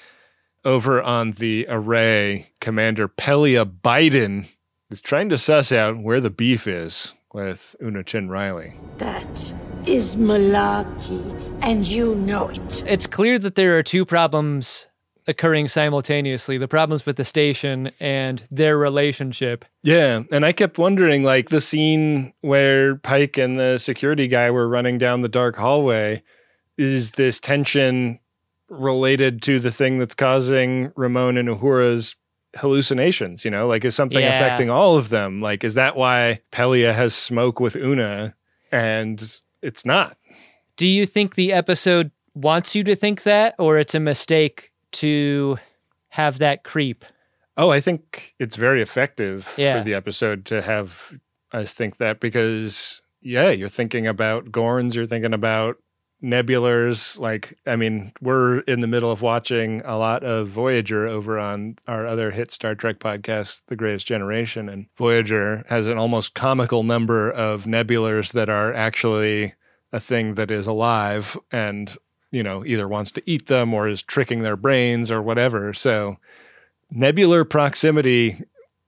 Speaker 2: over on the Array, Commander Pelia Biden is trying to suss out where the beef is with Una Chin Riley.
Speaker 8: That is malarkey, and you know it.
Speaker 1: It's clear that there are two problems occurring simultaneously, the problems with the station and their relationship.
Speaker 2: Yeah, and I kept wondering, like, the scene where Pike and the security guy were running down the dark hallway, is this tension related to the thing that's causing Ramon and Uhura's hallucinations, you know? Like, is something
Speaker 1: Yeah.
Speaker 2: affecting all of them? Like, is that why Pelia has smoke with Una and it's not?
Speaker 1: Do you think the episode wants you to think that, or it's a mistake to have that creep?
Speaker 2: Oh, I think it's very effective
Speaker 1: Yeah.
Speaker 2: for the episode to have us think that because, yeah, you're thinking about Gorns, you're thinking about nebulars. Like, I mean, we're in the middle of watching a lot of Voyager over on our other hit Star Trek podcast, The Greatest Generation. And Voyager has an almost comical number of nebulars that are actually a thing that is alive and, you know, either wants to eat them or is tricking their brains or whatever. So nebular proximity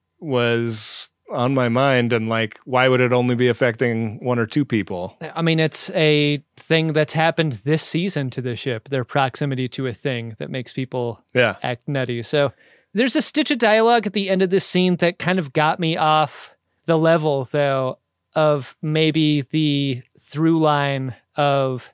Speaker 2: was on my mind, and like, why would it only be affecting one or two people?
Speaker 1: I mean, it's a thing that's happened this season to the ship, their proximity to a thing that makes people
Speaker 2: Yeah.
Speaker 1: act nutty. So there's a stitch of dialogue at the end of this scene that kind of got me off the level, though, of maybe the through line of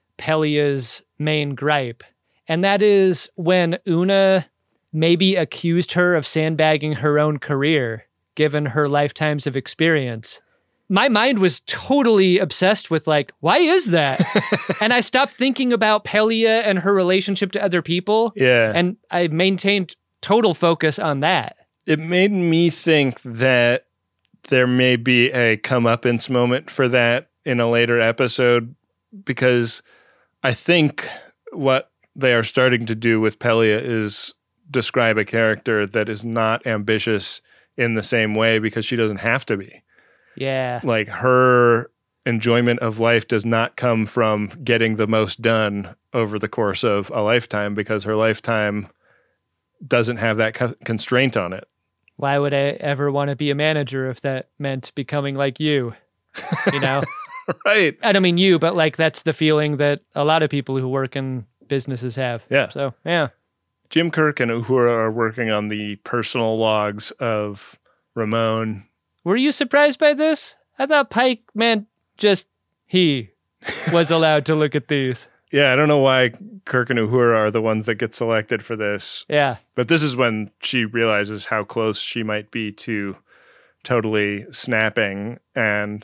Speaker 1: Pelia's main gripe. And that is when Una maybe accused her of sandbagging her own career, given her lifetimes of experience. My mind was totally obsessed with like, why is that? And I stopped thinking about Pelia and her relationship to other people.
Speaker 2: Yeah.
Speaker 1: And I maintained total focus on that.
Speaker 2: It made me think that there may be a comeuppance moment for that in a later episode, because I think what they are starting to do with Pelia is describe a character that is not ambitious in the same way because she doesn't have to be.
Speaker 1: Yeah.
Speaker 2: Like, her enjoyment of life does not come from getting the most done over the course of a lifetime, because her lifetime doesn't have that co- constraint on it.
Speaker 1: Why would I ever want to be a manager if that meant becoming like you? You know?
Speaker 2: Right.
Speaker 1: I don't mean you, but like that's the feeling that a lot of people who work in businesses have.
Speaker 2: Yeah.
Speaker 1: So, yeah.
Speaker 2: Jim Kirk and Uhura are working on the personal logs of Ramon.
Speaker 1: Were you surprised by this? I thought Pike meant just he was allowed to look at these.
Speaker 2: Yeah, I don't know why Kirk and Uhura are the ones that get selected for this.
Speaker 1: Yeah.
Speaker 2: But this is when she realizes how close she might be to totally snapping. And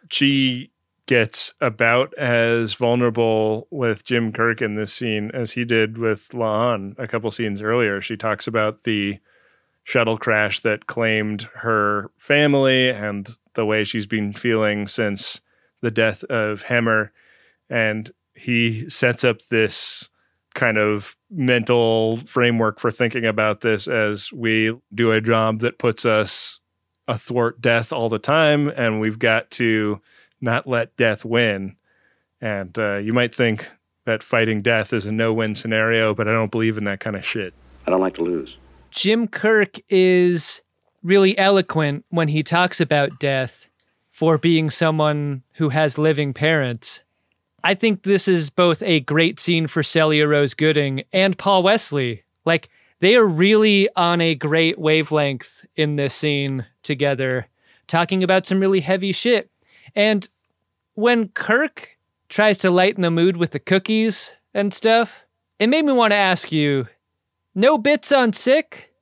Speaker 2: she gets about as vulnerable with Jim Kirk in this scene as he did with La'an a couple scenes earlier. She talks about the shuttle crash that claimed her family and the way she's been feeling since the death of Hemmer. And he sets up this kind of mental framework for thinking about this as we do a job that puts us athwart death all the time, and we've got to not let death win. And uh, you might think that fighting death is a no-win scenario, but I don't believe in that kind of shit.
Speaker 9: I don't like to lose.
Speaker 1: Jim Kirk is really eloquent when he talks about death for being someone who has living parents. I think this is both a great scene for Celia Rose Gooding and Paul Wesley. Like, they are really on a great wavelength in this scene together, talking about some really heavy shit. And when Kirk tries to lighten the mood with the cookies and stuff, it made me want to ask you, no bits on sick?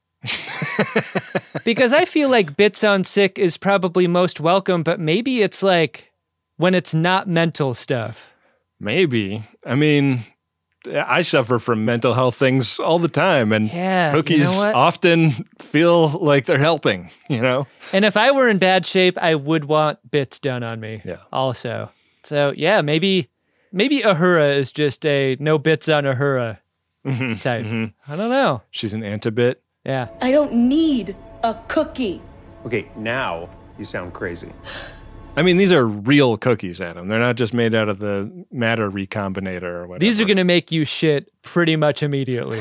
Speaker 1: Because I feel like bits on sick is probably most welcome, but maybe it's like when it's not mental stuff.
Speaker 2: Maybe. I mean, I suffer from mental health things all the time, and
Speaker 1: yeah,
Speaker 2: cookies
Speaker 1: you know what?
Speaker 2: often feel like they're helping, you know?
Speaker 1: And if I were in bad shape, I would want bits done on me
Speaker 2: yeah.
Speaker 1: also. So yeah, maybe maybe Uhura is just a no bits on Uhura
Speaker 2: mm-hmm,
Speaker 1: type.
Speaker 2: Mm-hmm.
Speaker 1: I don't know.
Speaker 2: She's an antibit.
Speaker 1: Yeah.
Speaker 8: I don't need a cookie.
Speaker 11: Okay, now you sound crazy.
Speaker 2: I mean, these are real cookies, Adam. They're not just made out of the matter recombinator or whatever.
Speaker 1: These are going to make you shit pretty much immediately.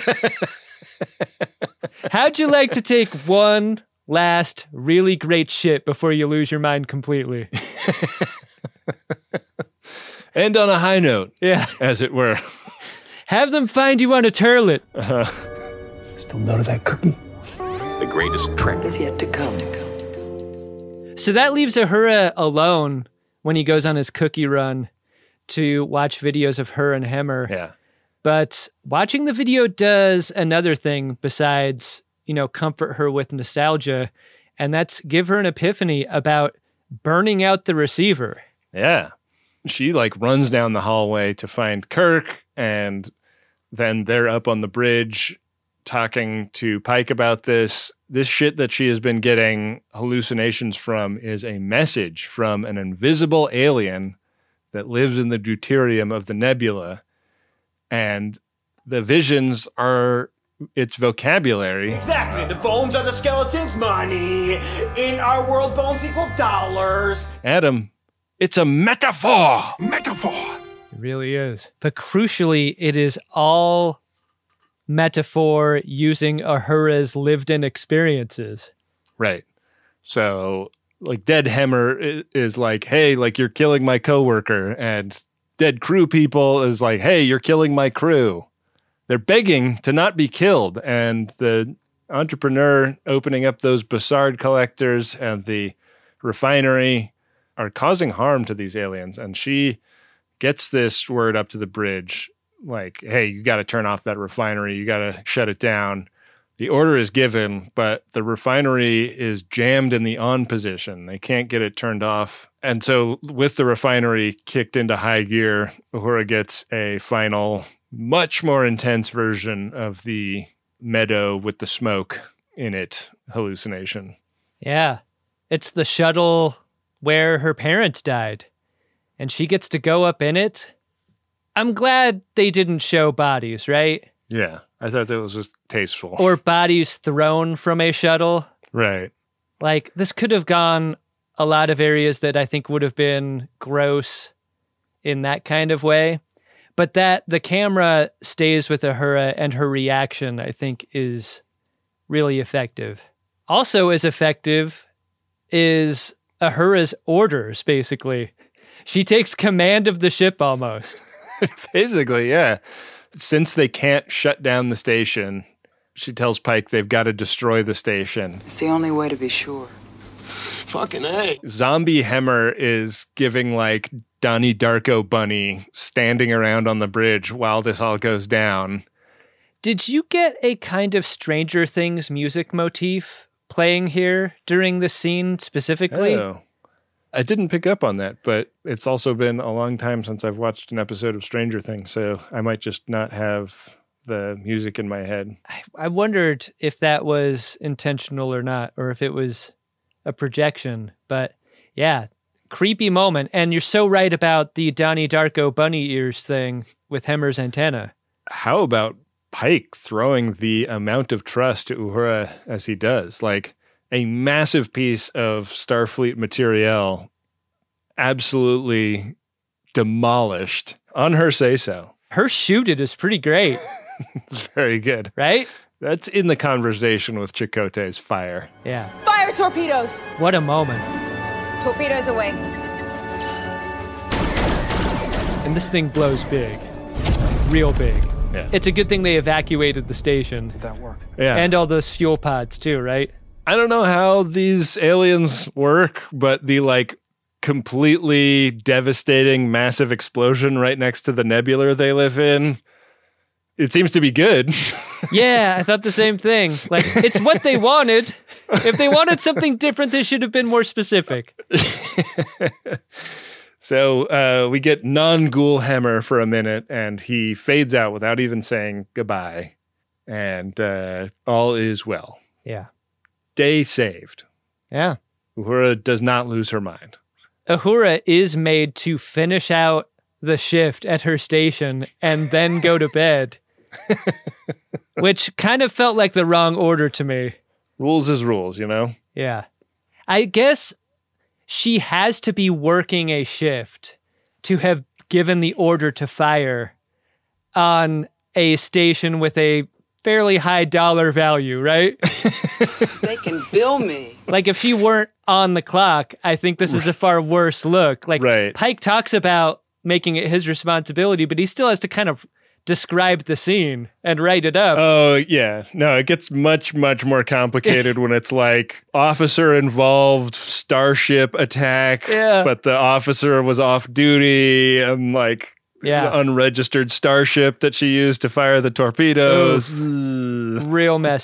Speaker 1: How'd you like to take one last really great shit before you lose your mind completely?
Speaker 2: End on a high note.
Speaker 1: Yeah.
Speaker 2: As it were.
Speaker 1: Have them find you on a turlet.
Speaker 2: Uh-huh.
Speaker 6: Still no to that cookie?
Speaker 4: The greatest trek
Speaker 17: is yet to come. To come.
Speaker 1: So that leaves Uhura alone when he goes on his cookie run to watch videos of her and Hemmer.
Speaker 2: Yeah.
Speaker 1: But watching the video does another thing besides you know, comfort her with nostalgia. And that's give her an epiphany about burning out the receiver.
Speaker 2: Yeah. She like runs down the hallway to find Kirk, and then they're up on the bridge talking to Pike about this. This shit that she has been getting hallucinations from is a message from an invisible alien that lives in the deuterium of the nebula. And the visions are its vocabulary.
Speaker 3: Exactly. The bones are the skeletons' money. In our world, bones equal dollars.
Speaker 2: Adam, it's a metaphor.
Speaker 3: Metaphor.
Speaker 1: It really is. But crucially, it is all metaphor using Uhura's lived-in experiences.
Speaker 2: Right. So, like, Dead Hemmer is like, hey, like, you're killing my coworker. And Dead Crew people is like, hey, you're killing my crew. They're begging to not be killed. And the entrepreneur opening up those Bassard collectors and the refinery are causing harm to these aliens. And she gets this word up to the bridge, like, hey, you got to turn off that refinery. You got to shut it down. The order is given, but the refinery is jammed in the on position. They can't get it turned off. And so with the refinery kicked into high gear, Uhura gets a final, much more intense version of the meadow with the smoke in it hallucination.
Speaker 1: Yeah. It's the shuttle where her parents died, and she gets to go up in it. I'm glad they didn't show bodies, right?
Speaker 2: Yeah, I thought that was just tasteful.
Speaker 1: Or bodies thrown from a shuttle.
Speaker 2: Right.
Speaker 1: Like, this could have gone a lot of areas that I think would have been gross in that kind of way. But that the camera stays with Uhura and her reaction, I think, is really effective. Also as effective is Uhura's orders, basically. She takes command of the ship almost.
Speaker 2: Basically, yeah. Since they can't shut down the station, she tells Pike they've got to destroy the station.
Speaker 9: It's the only way to be sure.
Speaker 2: Fucking A. Zombie Hemmer is giving like Donnie Darko Bunny standing around on the bridge while this all goes down.
Speaker 1: Did you get a kind of Stranger Things music motif playing here during the scene specifically?
Speaker 2: Oh. I didn't pick up on that, but it's also been a long time since I've watched an episode of Stranger Things, so I might just not have the music in my head.
Speaker 1: I, I wondered if that was intentional or not, or if it was a projection. But yeah, creepy moment. And you're so right about the Donnie Darko bunny ears thing with Hemmer's antenna.
Speaker 2: How about Pike throwing the amount of trust to Uhura as he does? Like, a massive piece of Starfleet material absolutely demolished on her say-so.
Speaker 1: Her shoot it is pretty great.
Speaker 2: It's very good.
Speaker 1: Right?
Speaker 2: That's in the conversation with Chakotay's fire.
Speaker 1: Yeah.
Speaker 10: Fire torpedoes!
Speaker 1: What a moment.
Speaker 10: Torpedoes away.
Speaker 1: And this thing blows big. Real big.
Speaker 2: Yeah.
Speaker 1: It's a good thing they evacuated the station.
Speaker 16: Did that work?
Speaker 2: Yeah.
Speaker 1: And all those fuel pods too, right?
Speaker 2: I don't know how these aliens work, but the like completely devastating massive explosion right next to the nebula they live in, it seems to be good.
Speaker 1: Yeah, I thought the same thing. Like, it's what they wanted. If they wanted something different, they should have been more specific.
Speaker 2: So uh, we get non-Ghoul Hemmer for a minute, and he fades out without even saying goodbye. And uh, all is well.
Speaker 1: Yeah.
Speaker 2: Day saved.
Speaker 1: Yeah.
Speaker 2: Uhura does not lose her mind.
Speaker 1: Uhura is made to finish out the shift at her station and then go to bed, which kind of felt like the wrong order to me.
Speaker 2: Rules is rules, you know?
Speaker 1: Yeah. I guess she has to be working a shift to have given the order to fire on a station with a fairly high dollar value, right?
Speaker 9: They can bill me.
Speaker 1: Like, if she weren't on the clock, I think this is a far worse look. Like,
Speaker 2: right.
Speaker 1: Pike talks about making it his responsibility, but he still has to kind of describe the scene and write it up.
Speaker 2: Oh, yeah. No, it gets much, much more complicated when it's like officer involved starship attack,
Speaker 1: yeah.
Speaker 2: but the officer was off duty and like
Speaker 1: yeah.
Speaker 2: the unregistered starship that she used to fire the torpedoes.
Speaker 1: Oof. Real messy.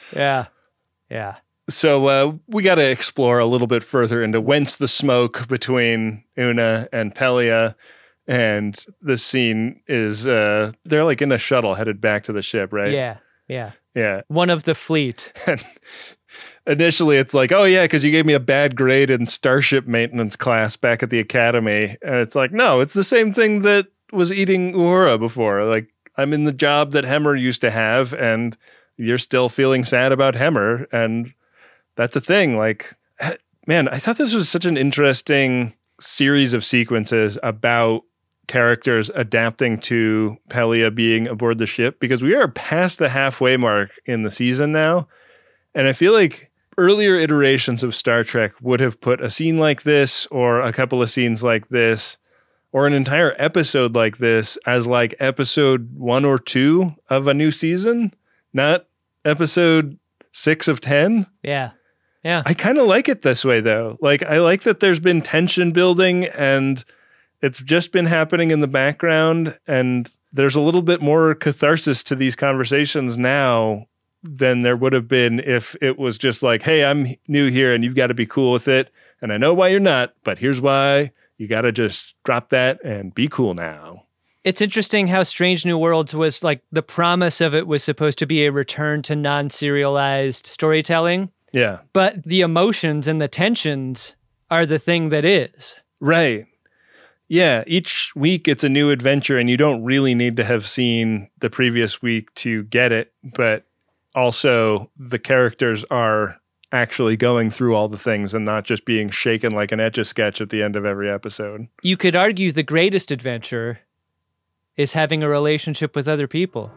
Speaker 1: Yeah. Yeah.
Speaker 2: So uh, we got to explore a little bit further into whence the smoke between Una and Pelia. And this scene is, uh, they're like in a shuttle headed back to the ship, right?
Speaker 1: Yeah. Yeah.
Speaker 2: Yeah.
Speaker 1: One of the fleet.
Speaker 2: Initially, it's like, oh, yeah, because you gave me a bad grade in starship maintenance class back at the academy. And it's like, no, it's the same thing that was eating Uhura before. Like, I'm in the job that Hemmer used to have, and you're still feeling sad about Hemmer. And that's a thing. Like, man, I thought this was such an interesting series of sequences about characters adapting to Pelia being aboard the ship, because we are past the halfway mark in the season now. And I feel like earlier iterations of Star Trek would have put a scene like this or a couple of scenes like this or an entire episode like this as like episode one or two of a new season, not episode six of ten.
Speaker 1: Yeah. Yeah.
Speaker 2: I kind of like it this way, though. Like, I like that there's been tension building and it's just been happening in the background. And there's a little bit more catharsis to these conversations now than there would have been if it was just like, hey, I'm new here and you've got to be cool with it. And I know why you're not, but here's why. You got to just drop that and be cool now.
Speaker 1: It's interesting how Strange New Worlds was like, the promise of it was supposed to be a return to non-serialized storytelling.
Speaker 2: Yeah.
Speaker 1: But the emotions and the tensions are the thing that is.
Speaker 2: Right. Yeah. Each week it's a new adventure and you don't really need to have seen the previous week to get it. But also the characters are actually going through all the things and not just being shaken like an Etch-a-Sketch at the end of every episode.
Speaker 1: You could argue the greatest adventure is having a relationship with other people.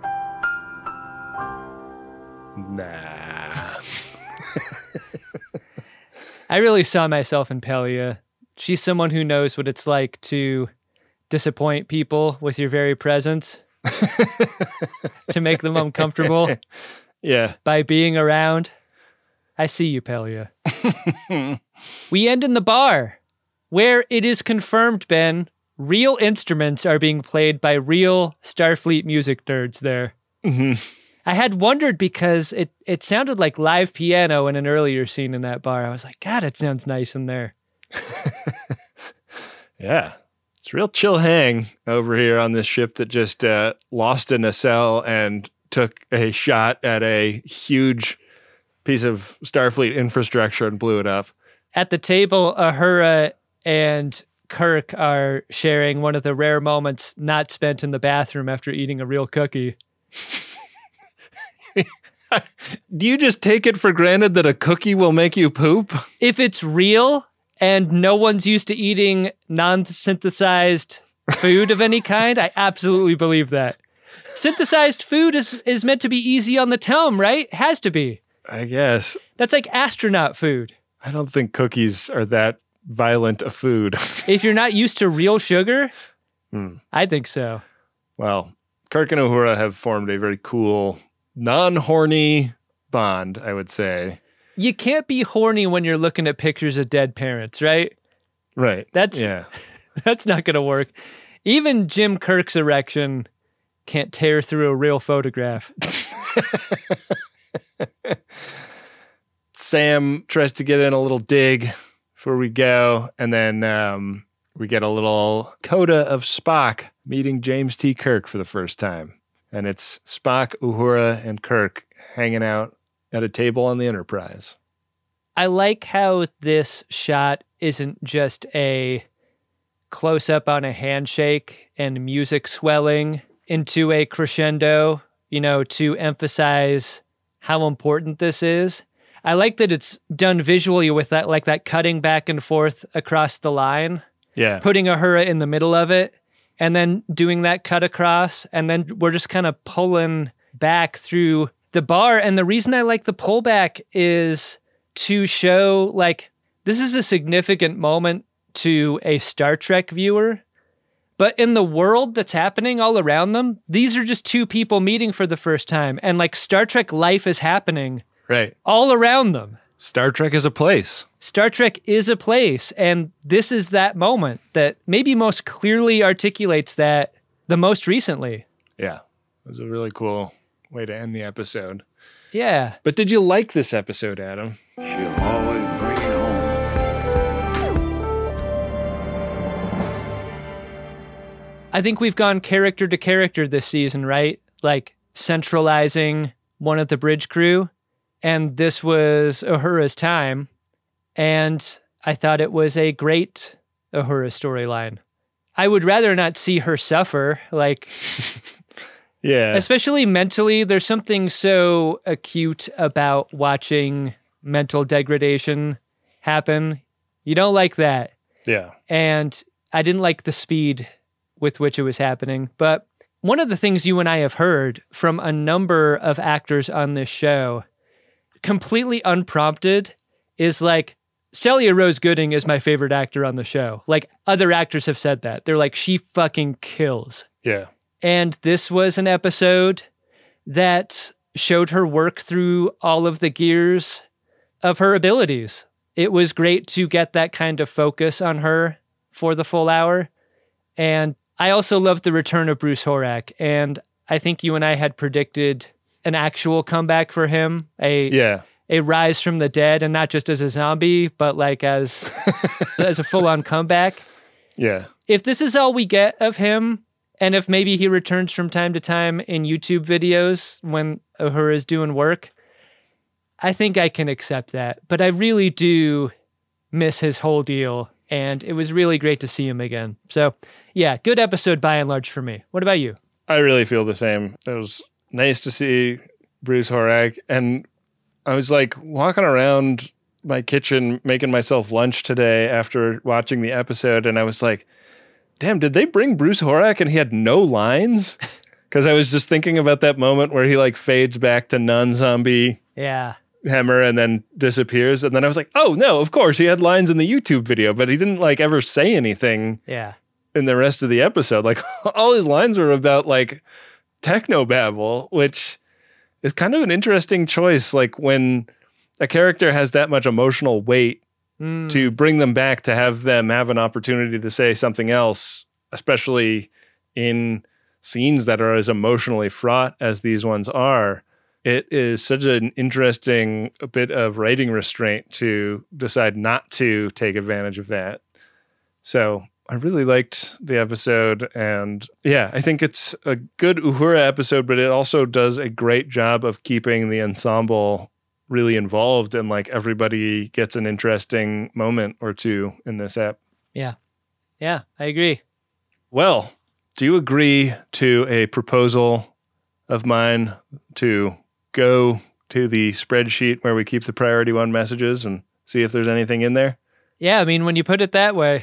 Speaker 2: Nah.
Speaker 1: I really saw myself in Pelia. She's someone who knows what it's like to disappoint people with your very presence, to make them uncomfortable.
Speaker 2: Yeah.
Speaker 1: By being around. I see you, Pelia. We end in the bar, where it is confirmed, Ben, real instruments are being played by real Starfleet music nerds there.
Speaker 2: Mm-hmm.
Speaker 1: I had wondered because it, it sounded like live piano in an earlier scene in that bar. I was like, God, it sounds nice in there.
Speaker 2: Yeah. It's a real chill hang over here on this ship that just uh, lost a nacelle and took a shot at a huge piece of Starfleet infrastructure and blew it up.
Speaker 1: At the table, Uhura and Kirk are sharing one of the rare moments not spent in the bathroom after eating a real cookie.
Speaker 2: Do you just take it for granted that a cookie will make you poop?
Speaker 1: If it's real and no one's used to eating non-synthesized food of any kind, I absolutely believe that. Synthesized food is, is meant to be easy on the tongue, right? Has to be.
Speaker 2: I guess.
Speaker 1: That's like astronaut food.
Speaker 2: I don't think cookies are that violent a food.
Speaker 1: If you're not used to real sugar,
Speaker 2: hmm.
Speaker 1: I think so.
Speaker 2: Well, Kirk and Uhura have formed a very cool, non-horny bond, I would say.
Speaker 1: You can't be horny when you're looking at pictures of dead parents, right?
Speaker 2: Right.
Speaker 1: That's
Speaker 2: yeah.
Speaker 1: That's not going to work. Even Jim Kirk's erection can't tear through a real photograph.
Speaker 2: Sam tries to get in a little dig before we go, and then um, we get a little coda of Spock meeting James T. Kirk for the first time. And it's Spock, Uhura, and Kirk hanging out at a table on the Enterprise.
Speaker 1: I like how this shot isn't just a close-up on a handshake and music swelling into a crescendo, you know, to emphasize how important this is. I like that it's done visually with that, like that cutting back and forth across the line.
Speaker 2: Yeah.
Speaker 1: Putting Uhura in the middle of it, and then doing that cut across, and then we're just kind of pulling back through the bar. And the reason I like the pullback is to show, like, this is a significant moment to a Star Trek viewer. But in the world that's happening all around them, these are just two people meeting for the first time. And like Star Trek life is happening
Speaker 2: right
Speaker 1: all around them.
Speaker 2: Star Trek is a place.
Speaker 1: Star Trek is a place. And this is that moment that maybe most clearly articulates that the most recently.
Speaker 2: Yeah. It was a really cool way to end the episode.
Speaker 1: Yeah.
Speaker 2: But did you like this episode, Adam?
Speaker 7: She'll always bring it home.
Speaker 1: I think we've gone character to character this season, right? Like centralizing one of the bridge crew. And this was Uhura's time. And I thought it was a great Uhura storyline. I would rather not see her suffer. Like,
Speaker 2: yeah,
Speaker 1: especially mentally. There's something so acute about watching mental degradation happen. You don't like that.
Speaker 2: Yeah.
Speaker 1: And I didn't like the speed with which it was happening. But one of the things you and I have heard from a number of actors on this show, completely unprompted, is like, Celia Rose Gooding is my favorite actor on the show. Like, other actors have said that. They're like, she fucking kills.
Speaker 2: Yeah.
Speaker 1: And this was an episode that showed her work through all of the gears of her abilities. It was great to get that kind of focus on her for the full hour. And I also loved the return of Bruce Horak. And I think you and I had predicted an actual comeback for him. A
Speaker 2: yeah.
Speaker 1: a rise from the dead, and not just as a zombie, but like as as a full-on comeback.
Speaker 2: Yeah.
Speaker 1: If this is all we get of him, and if maybe he returns from time to time in YouTube videos when Uhura is doing work, I think I can accept that. But I really do miss his whole deal, and it was really great to see him again. So, yeah, good episode by and large for me. What about you?
Speaker 2: I really feel the same. It was nice to see Bruce Horak, and I was like walking around my kitchen making myself lunch today after watching the episode, and I was like, damn, did they bring Bruce Horak and he had no lines? Because I was just thinking about that moment where he like fades back to non-zombie
Speaker 1: yeah.
Speaker 2: Hemmer and then disappears. And then I was like, oh no, of course he had lines in the YouTube video, but he didn't like ever say anything
Speaker 1: yeah.
Speaker 2: in the rest of the episode. Like all his lines were about like technobabble, which is kind of an interesting choice. Like when a character has that much emotional weight, mm. to bring them back, to have them have an opportunity to say something else, especially in scenes that are as emotionally fraught as these ones are. It is such an interesting bit of writing restraint to decide not to take advantage of that. So I really liked the episode, and yeah, I think it's a good Uhura episode, but it also does a great job of keeping the ensemble really involved, and like everybody gets an interesting moment or two in this app.
Speaker 1: Yeah. Yeah, I agree.
Speaker 2: Well, do you agree to a proposal of mine to go to the spreadsheet where we keep the priority one messages and see if there's anything in there?
Speaker 1: Yeah, I mean, when you put it that way.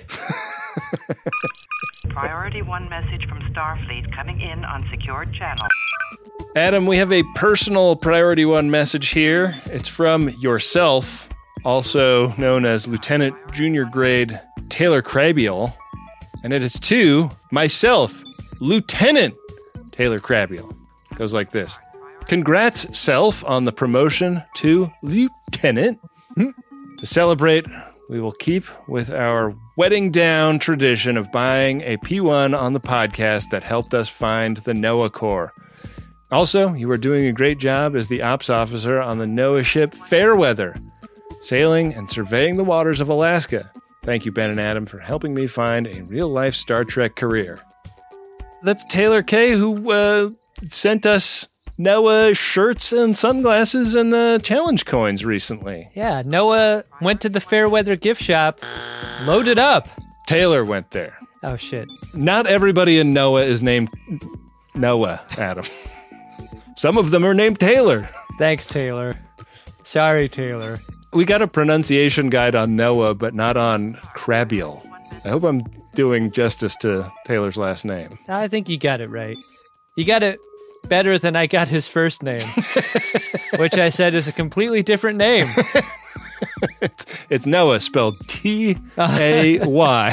Speaker 5: Priority one message from Starfleet coming in on secured channel.
Speaker 2: Adam, we have a personal priority one message here. It's from yourself, also known as Lieutenant Junior Grade Taylor Krabiel. And it is to myself, Lieutenant Taylor Krabiel. Goes like this. Congrats, self, on the promotion to Lieutenant. To celebrate, we will keep with our wedding down tradition of buying a P one on the podcast that helped us find the Noah Corps. Also, you are doing a great job as the ops officer on the NOAA ship Fairweather, sailing and surveying the waters of Alaska. Thank you, Ben and Adam, for helping me find a real-life Star Trek career. That's Taylor K., who uh, sent us Noah shirts and sunglasses and uh, challenge coins recently.
Speaker 1: Yeah, Noah went to the Fairweather gift shop, loaded up.
Speaker 2: Taylor went there.
Speaker 1: Oh, shit.
Speaker 2: Not everybody in Noah is named Noah, Adam. Some of them are named Taylor.
Speaker 1: Thanks, Taylor. Sorry, Taylor.
Speaker 2: We got a pronunciation guide on Noah, but not on Krabiel. I hope I'm doing justice to Taylor's last name.
Speaker 1: I think you got it right. You got it better than I got his first name, which I said is a completely different name.
Speaker 2: it's, it's Noah, spelled T A Y.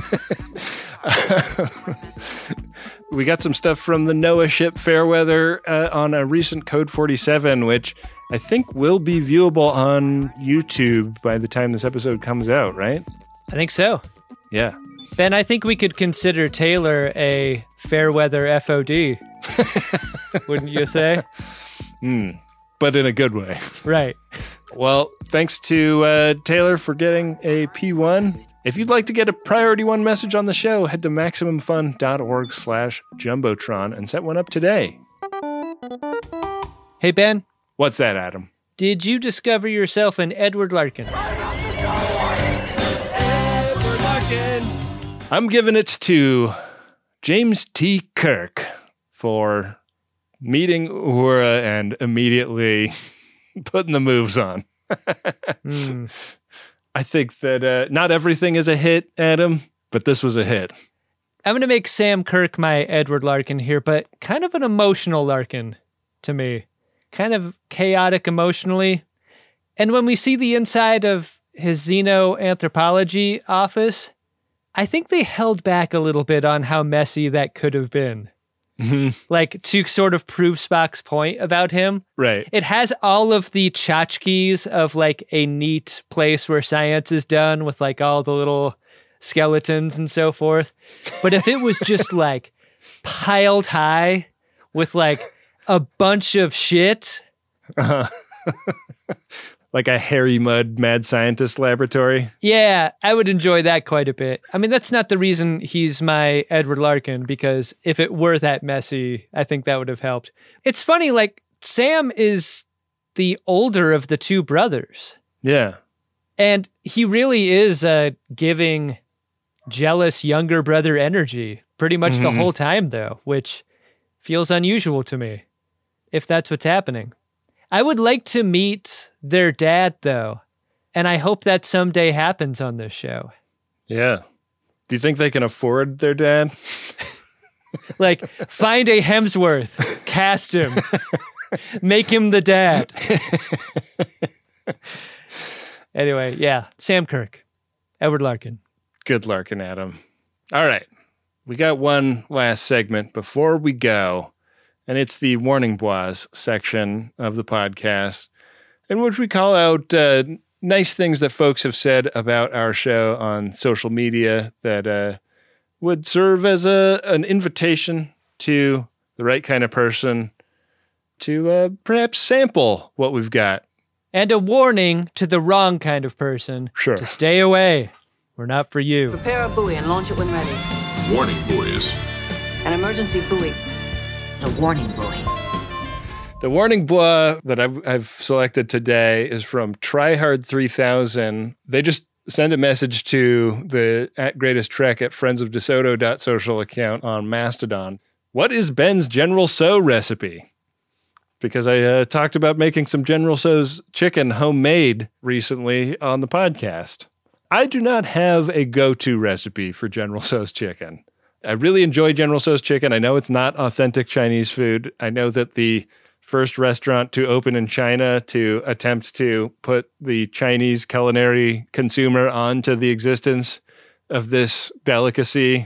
Speaker 2: We got some stuff from the NOAA ship Fairweather uh, on a recent Code forty-seven, which I think will be viewable on YouTube by the time this episode comes out, right?
Speaker 1: I think so.
Speaker 2: Yeah.
Speaker 1: Ben, I think we could consider Taylor a Fairweather F O D. Wouldn't you say?
Speaker 2: Mm. but in a good way.
Speaker 1: Right.
Speaker 2: Well, thanks to uh, Taylor for getting a P one. If you'd like to get a Priority One message on the show, head to MaximumFun.org slash Jumbotron and set one up today.
Speaker 1: Hey, Ben.
Speaker 2: What's that, Adam?
Speaker 1: Did you discover yourself an Edward Larkin?
Speaker 2: Edward Larkin! I'm giving it to James T. Kirk for meeting Uhura and immediately putting the moves on.
Speaker 1: mm.
Speaker 2: I think that uh, not everything is a hit, Adam, but this was a hit.
Speaker 1: I'm going to make Sam Kirk my Edward Larkin here, but kind of an emotional Larkin to me. Kind of chaotic emotionally. And when we see the inside of his xenoanthropology office, I think they held back a little bit on how messy that could have been.
Speaker 2: Mm-hmm.
Speaker 1: Like, to sort of prove Spock's point about him.
Speaker 2: Right.
Speaker 1: It has all of the tchotchkes of, like, a neat place where science is done with, like, all the little skeletons and so forth. But if it was just, like, piled high with, like, a bunch of shit.
Speaker 2: Uh-huh. Like a Harry Mudd mad scientist laboratory.
Speaker 1: Yeah, I would enjoy that quite a bit. I mean, that's not the reason he's my Edward Larkin, because if it were that messy, I think that would have helped. It's funny, like, Sam is the older of the two brothers.
Speaker 2: Yeah.
Speaker 1: And he really is uh, giving jealous younger brother energy pretty much mm-hmm. the whole time, though, which feels unusual to me, if that's what's happening. I would like to meet their dad, though, and I hope that someday happens on this show.
Speaker 2: Yeah. Do you think they can afford their dad?
Speaker 1: Like, find a Hemsworth, cast him, make him the dad. Anyway, yeah, Sam Kirk, Edward Larkin.
Speaker 2: Good Larkin, Adam. All right. We got one last segment before we go. And it's the Warning Bois section of the podcast, in which we call out uh, nice things that folks have said about our show on social media that uh, would serve as a an invitation to the right kind of person to uh, perhaps sample what we've got.
Speaker 1: And a warning to the wrong kind of person
Speaker 2: sure.
Speaker 1: to stay away. We're not for you.
Speaker 17: Prepare a buoy and launch it when ready.
Speaker 4: Warning buoys.
Speaker 17: An emergency buoy. A warning buoy.
Speaker 2: The warning bois that I've, I've selected today is from Tryhard three thousand. They just send a message to the at Greatest Trek at friends of DeSoto dot social account on Mastodon. What is Ben's General So recipe? Because I uh, talked about making some General So's chicken homemade recently on the podcast. I do not have a go-to recipe for General So's chicken. I really enjoy General So's chicken. I know it's not authentic Chinese food. I know that the first restaurant to open in China to attempt to put the Chinese culinary consumer onto the existence of this delicacy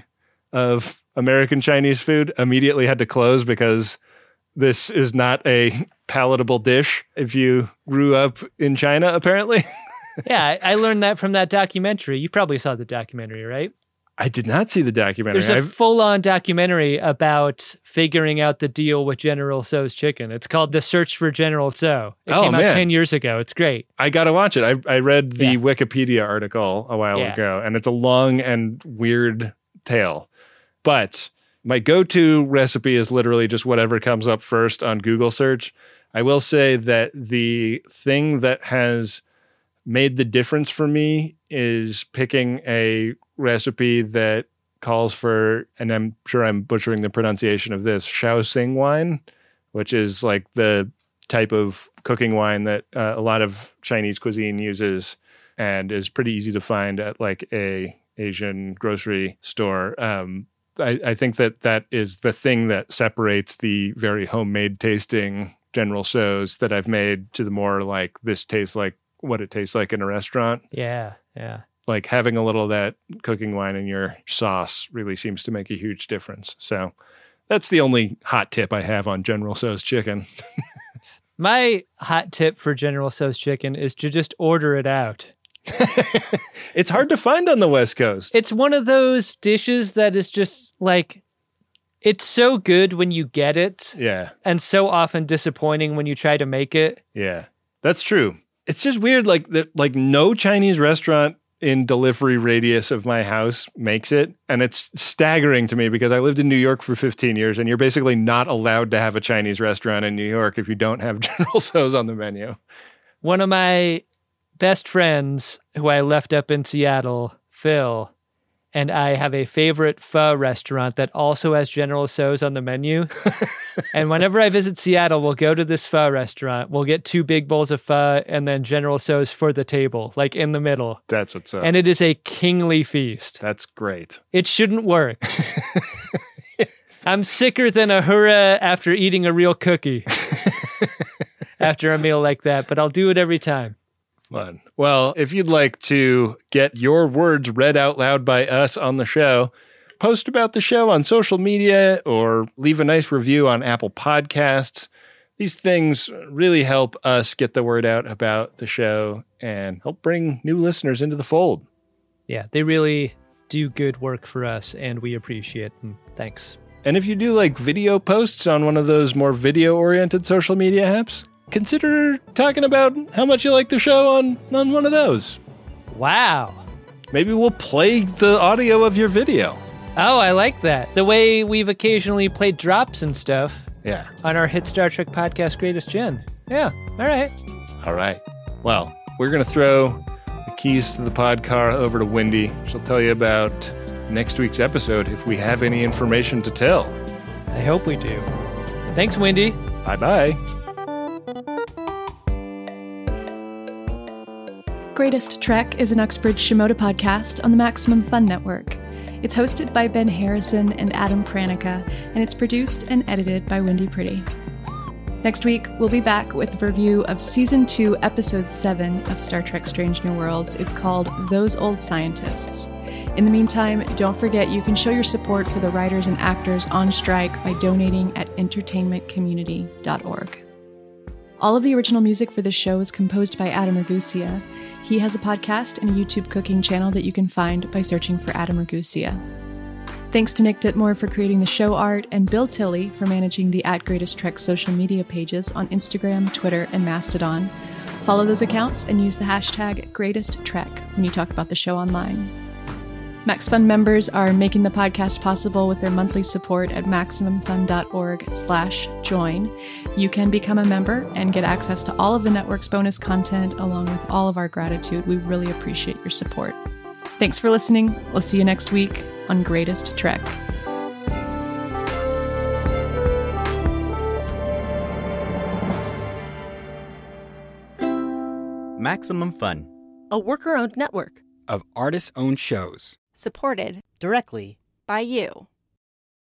Speaker 2: of American Chinese food immediately had to close because this is not a palatable dish if you grew up in China, apparently.
Speaker 1: Yeah, I learned that from that documentary. You probably saw the documentary, right?
Speaker 2: I did not see the documentary.
Speaker 1: There's a
Speaker 2: I've...
Speaker 1: full-on documentary about figuring out the deal with General Tso's chicken. It's called The Search for General Tso. It
Speaker 2: oh,
Speaker 1: came
Speaker 2: man.
Speaker 1: out ten years ago. It's great.
Speaker 2: I got to watch it. I, I read the
Speaker 1: yeah.
Speaker 2: Wikipedia article a while
Speaker 1: yeah.
Speaker 2: ago, and it's a long and weird tale. But my go-to recipe is literally just whatever comes up first on Google search. I will say that the thing that has made the difference for me is picking a recipe that calls for, and I'm sure I'm butchering the pronunciation of this, Shaoxing wine, which is like the type of cooking wine that uh, a lot of Chinese cuisine uses and is pretty easy to find at like a Asian grocery store. Um, I, I think that that is the thing that separates the very homemade tasting General Tso's that I've made to the more like this tastes like what it tastes like in a restaurant.
Speaker 1: Yeah, yeah.
Speaker 2: Like having a little of that cooking wine in your sauce really seems to make a huge difference. So that's the only hot tip I have on General Tso's chicken.
Speaker 1: My hot tip for General Tso's chicken is to just order it out.
Speaker 2: It's hard to find on the West Coast.
Speaker 1: It's one of those dishes that is just like It's so good when you get it.
Speaker 2: Yeah.
Speaker 1: And so often disappointing when you try to make it.
Speaker 2: Yeah, that's true. It's just weird, like that, like no Chinese restaurant in delivery radius of my house makes it. And it's staggering to me because I lived in New York for fifteen years and you're basically not allowed to have a Chinese restaurant in New York if you don't have General Tso's on the menu.
Speaker 1: One of my best friends who I left up in Seattle, Phil, and I have a favorite pho restaurant that also has General Tso's on the menu. And whenever I visit Seattle, we'll go to this pho restaurant. We'll get two big bowls of pho and then General Tso's for the table, like in the middle.
Speaker 2: That's what's up.
Speaker 1: And it is a kingly feast.
Speaker 2: That's great.
Speaker 1: It shouldn't work. I'm sicker than a hurrah after eating a real cookie after a meal like that, but I'll do it every time.
Speaker 2: Fun. Well, if you'd like to get your words read out loud by us on the show, post about the show on social media or leave a nice review on Apple Podcasts. These things really help us get the word out about the show and help bring new listeners into the fold.
Speaker 1: Yeah, they really do good work for us, and we appreciate them. Thanks.
Speaker 2: And if you do like video posts on one of those more video-oriented social media apps, consider talking about how much you like the show on, on one of those.
Speaker 1: Wow.
Speaker 2: Maybe we'll play the audio of your video.
Speaker 1: Oh, I like that. The way we've occasionally played drops and stuff.
Speaker 2: Yeah.
Speaker 1: On our hit Star Trek podcast, Greatest Gen. Yeah. All right.
Speaker 2: All right. Well, we're going to throw the keys to the pod car over to Wendy. She'll tell you about next week's episode if we have any information to tell.
Speaker 1: I hope we do. Thanks, Wendy.
Speaker 2: Bye-bye.
Speaker 12: Greatest Trek is an Uxbridge Shimoda podcast on the Maximum Fun Network. It's hosted by Ben Harrison and Adam Pranica, and it's produced and edited by Wendy Pretty. Next week, we'll be back with a review of Season two, Episode seven of Star Trek Strange New Worlds. It's called Those Old Scientists. In the meantime, don't forget you can show your support for the writers and actors on strike by donating at entertainment community dot org. All of the original music for this show is composed by Adam Ragusea. He has a podcast and a YouTube cooking channel that you can find by searching for Adam Ragusea. Thanks to Nick Ditmore for creating the show art and Bill Tilley for managing the at Greatest Trek social media pages on Instagram, Twitter, and Mastodon. Follow those accounts and use the hashtag Greatest Trek when you talk about the show online. MaxFun members are making the podcast possible with their monthly support at MaximumFun.org slash join. You can become a member and get access to all of the network's bonus content along with all of our gratitude. We really appreciate your support. Thanks for listening. We'll see you next week on Greatest Trek.
Speaker 13: Maximum Fun,
Speaker 14: a worker-owned network
Speaker 13: of artist-owned shows.
Speaker 14: supported
Speaker 24: directly
Speaker 14: by you.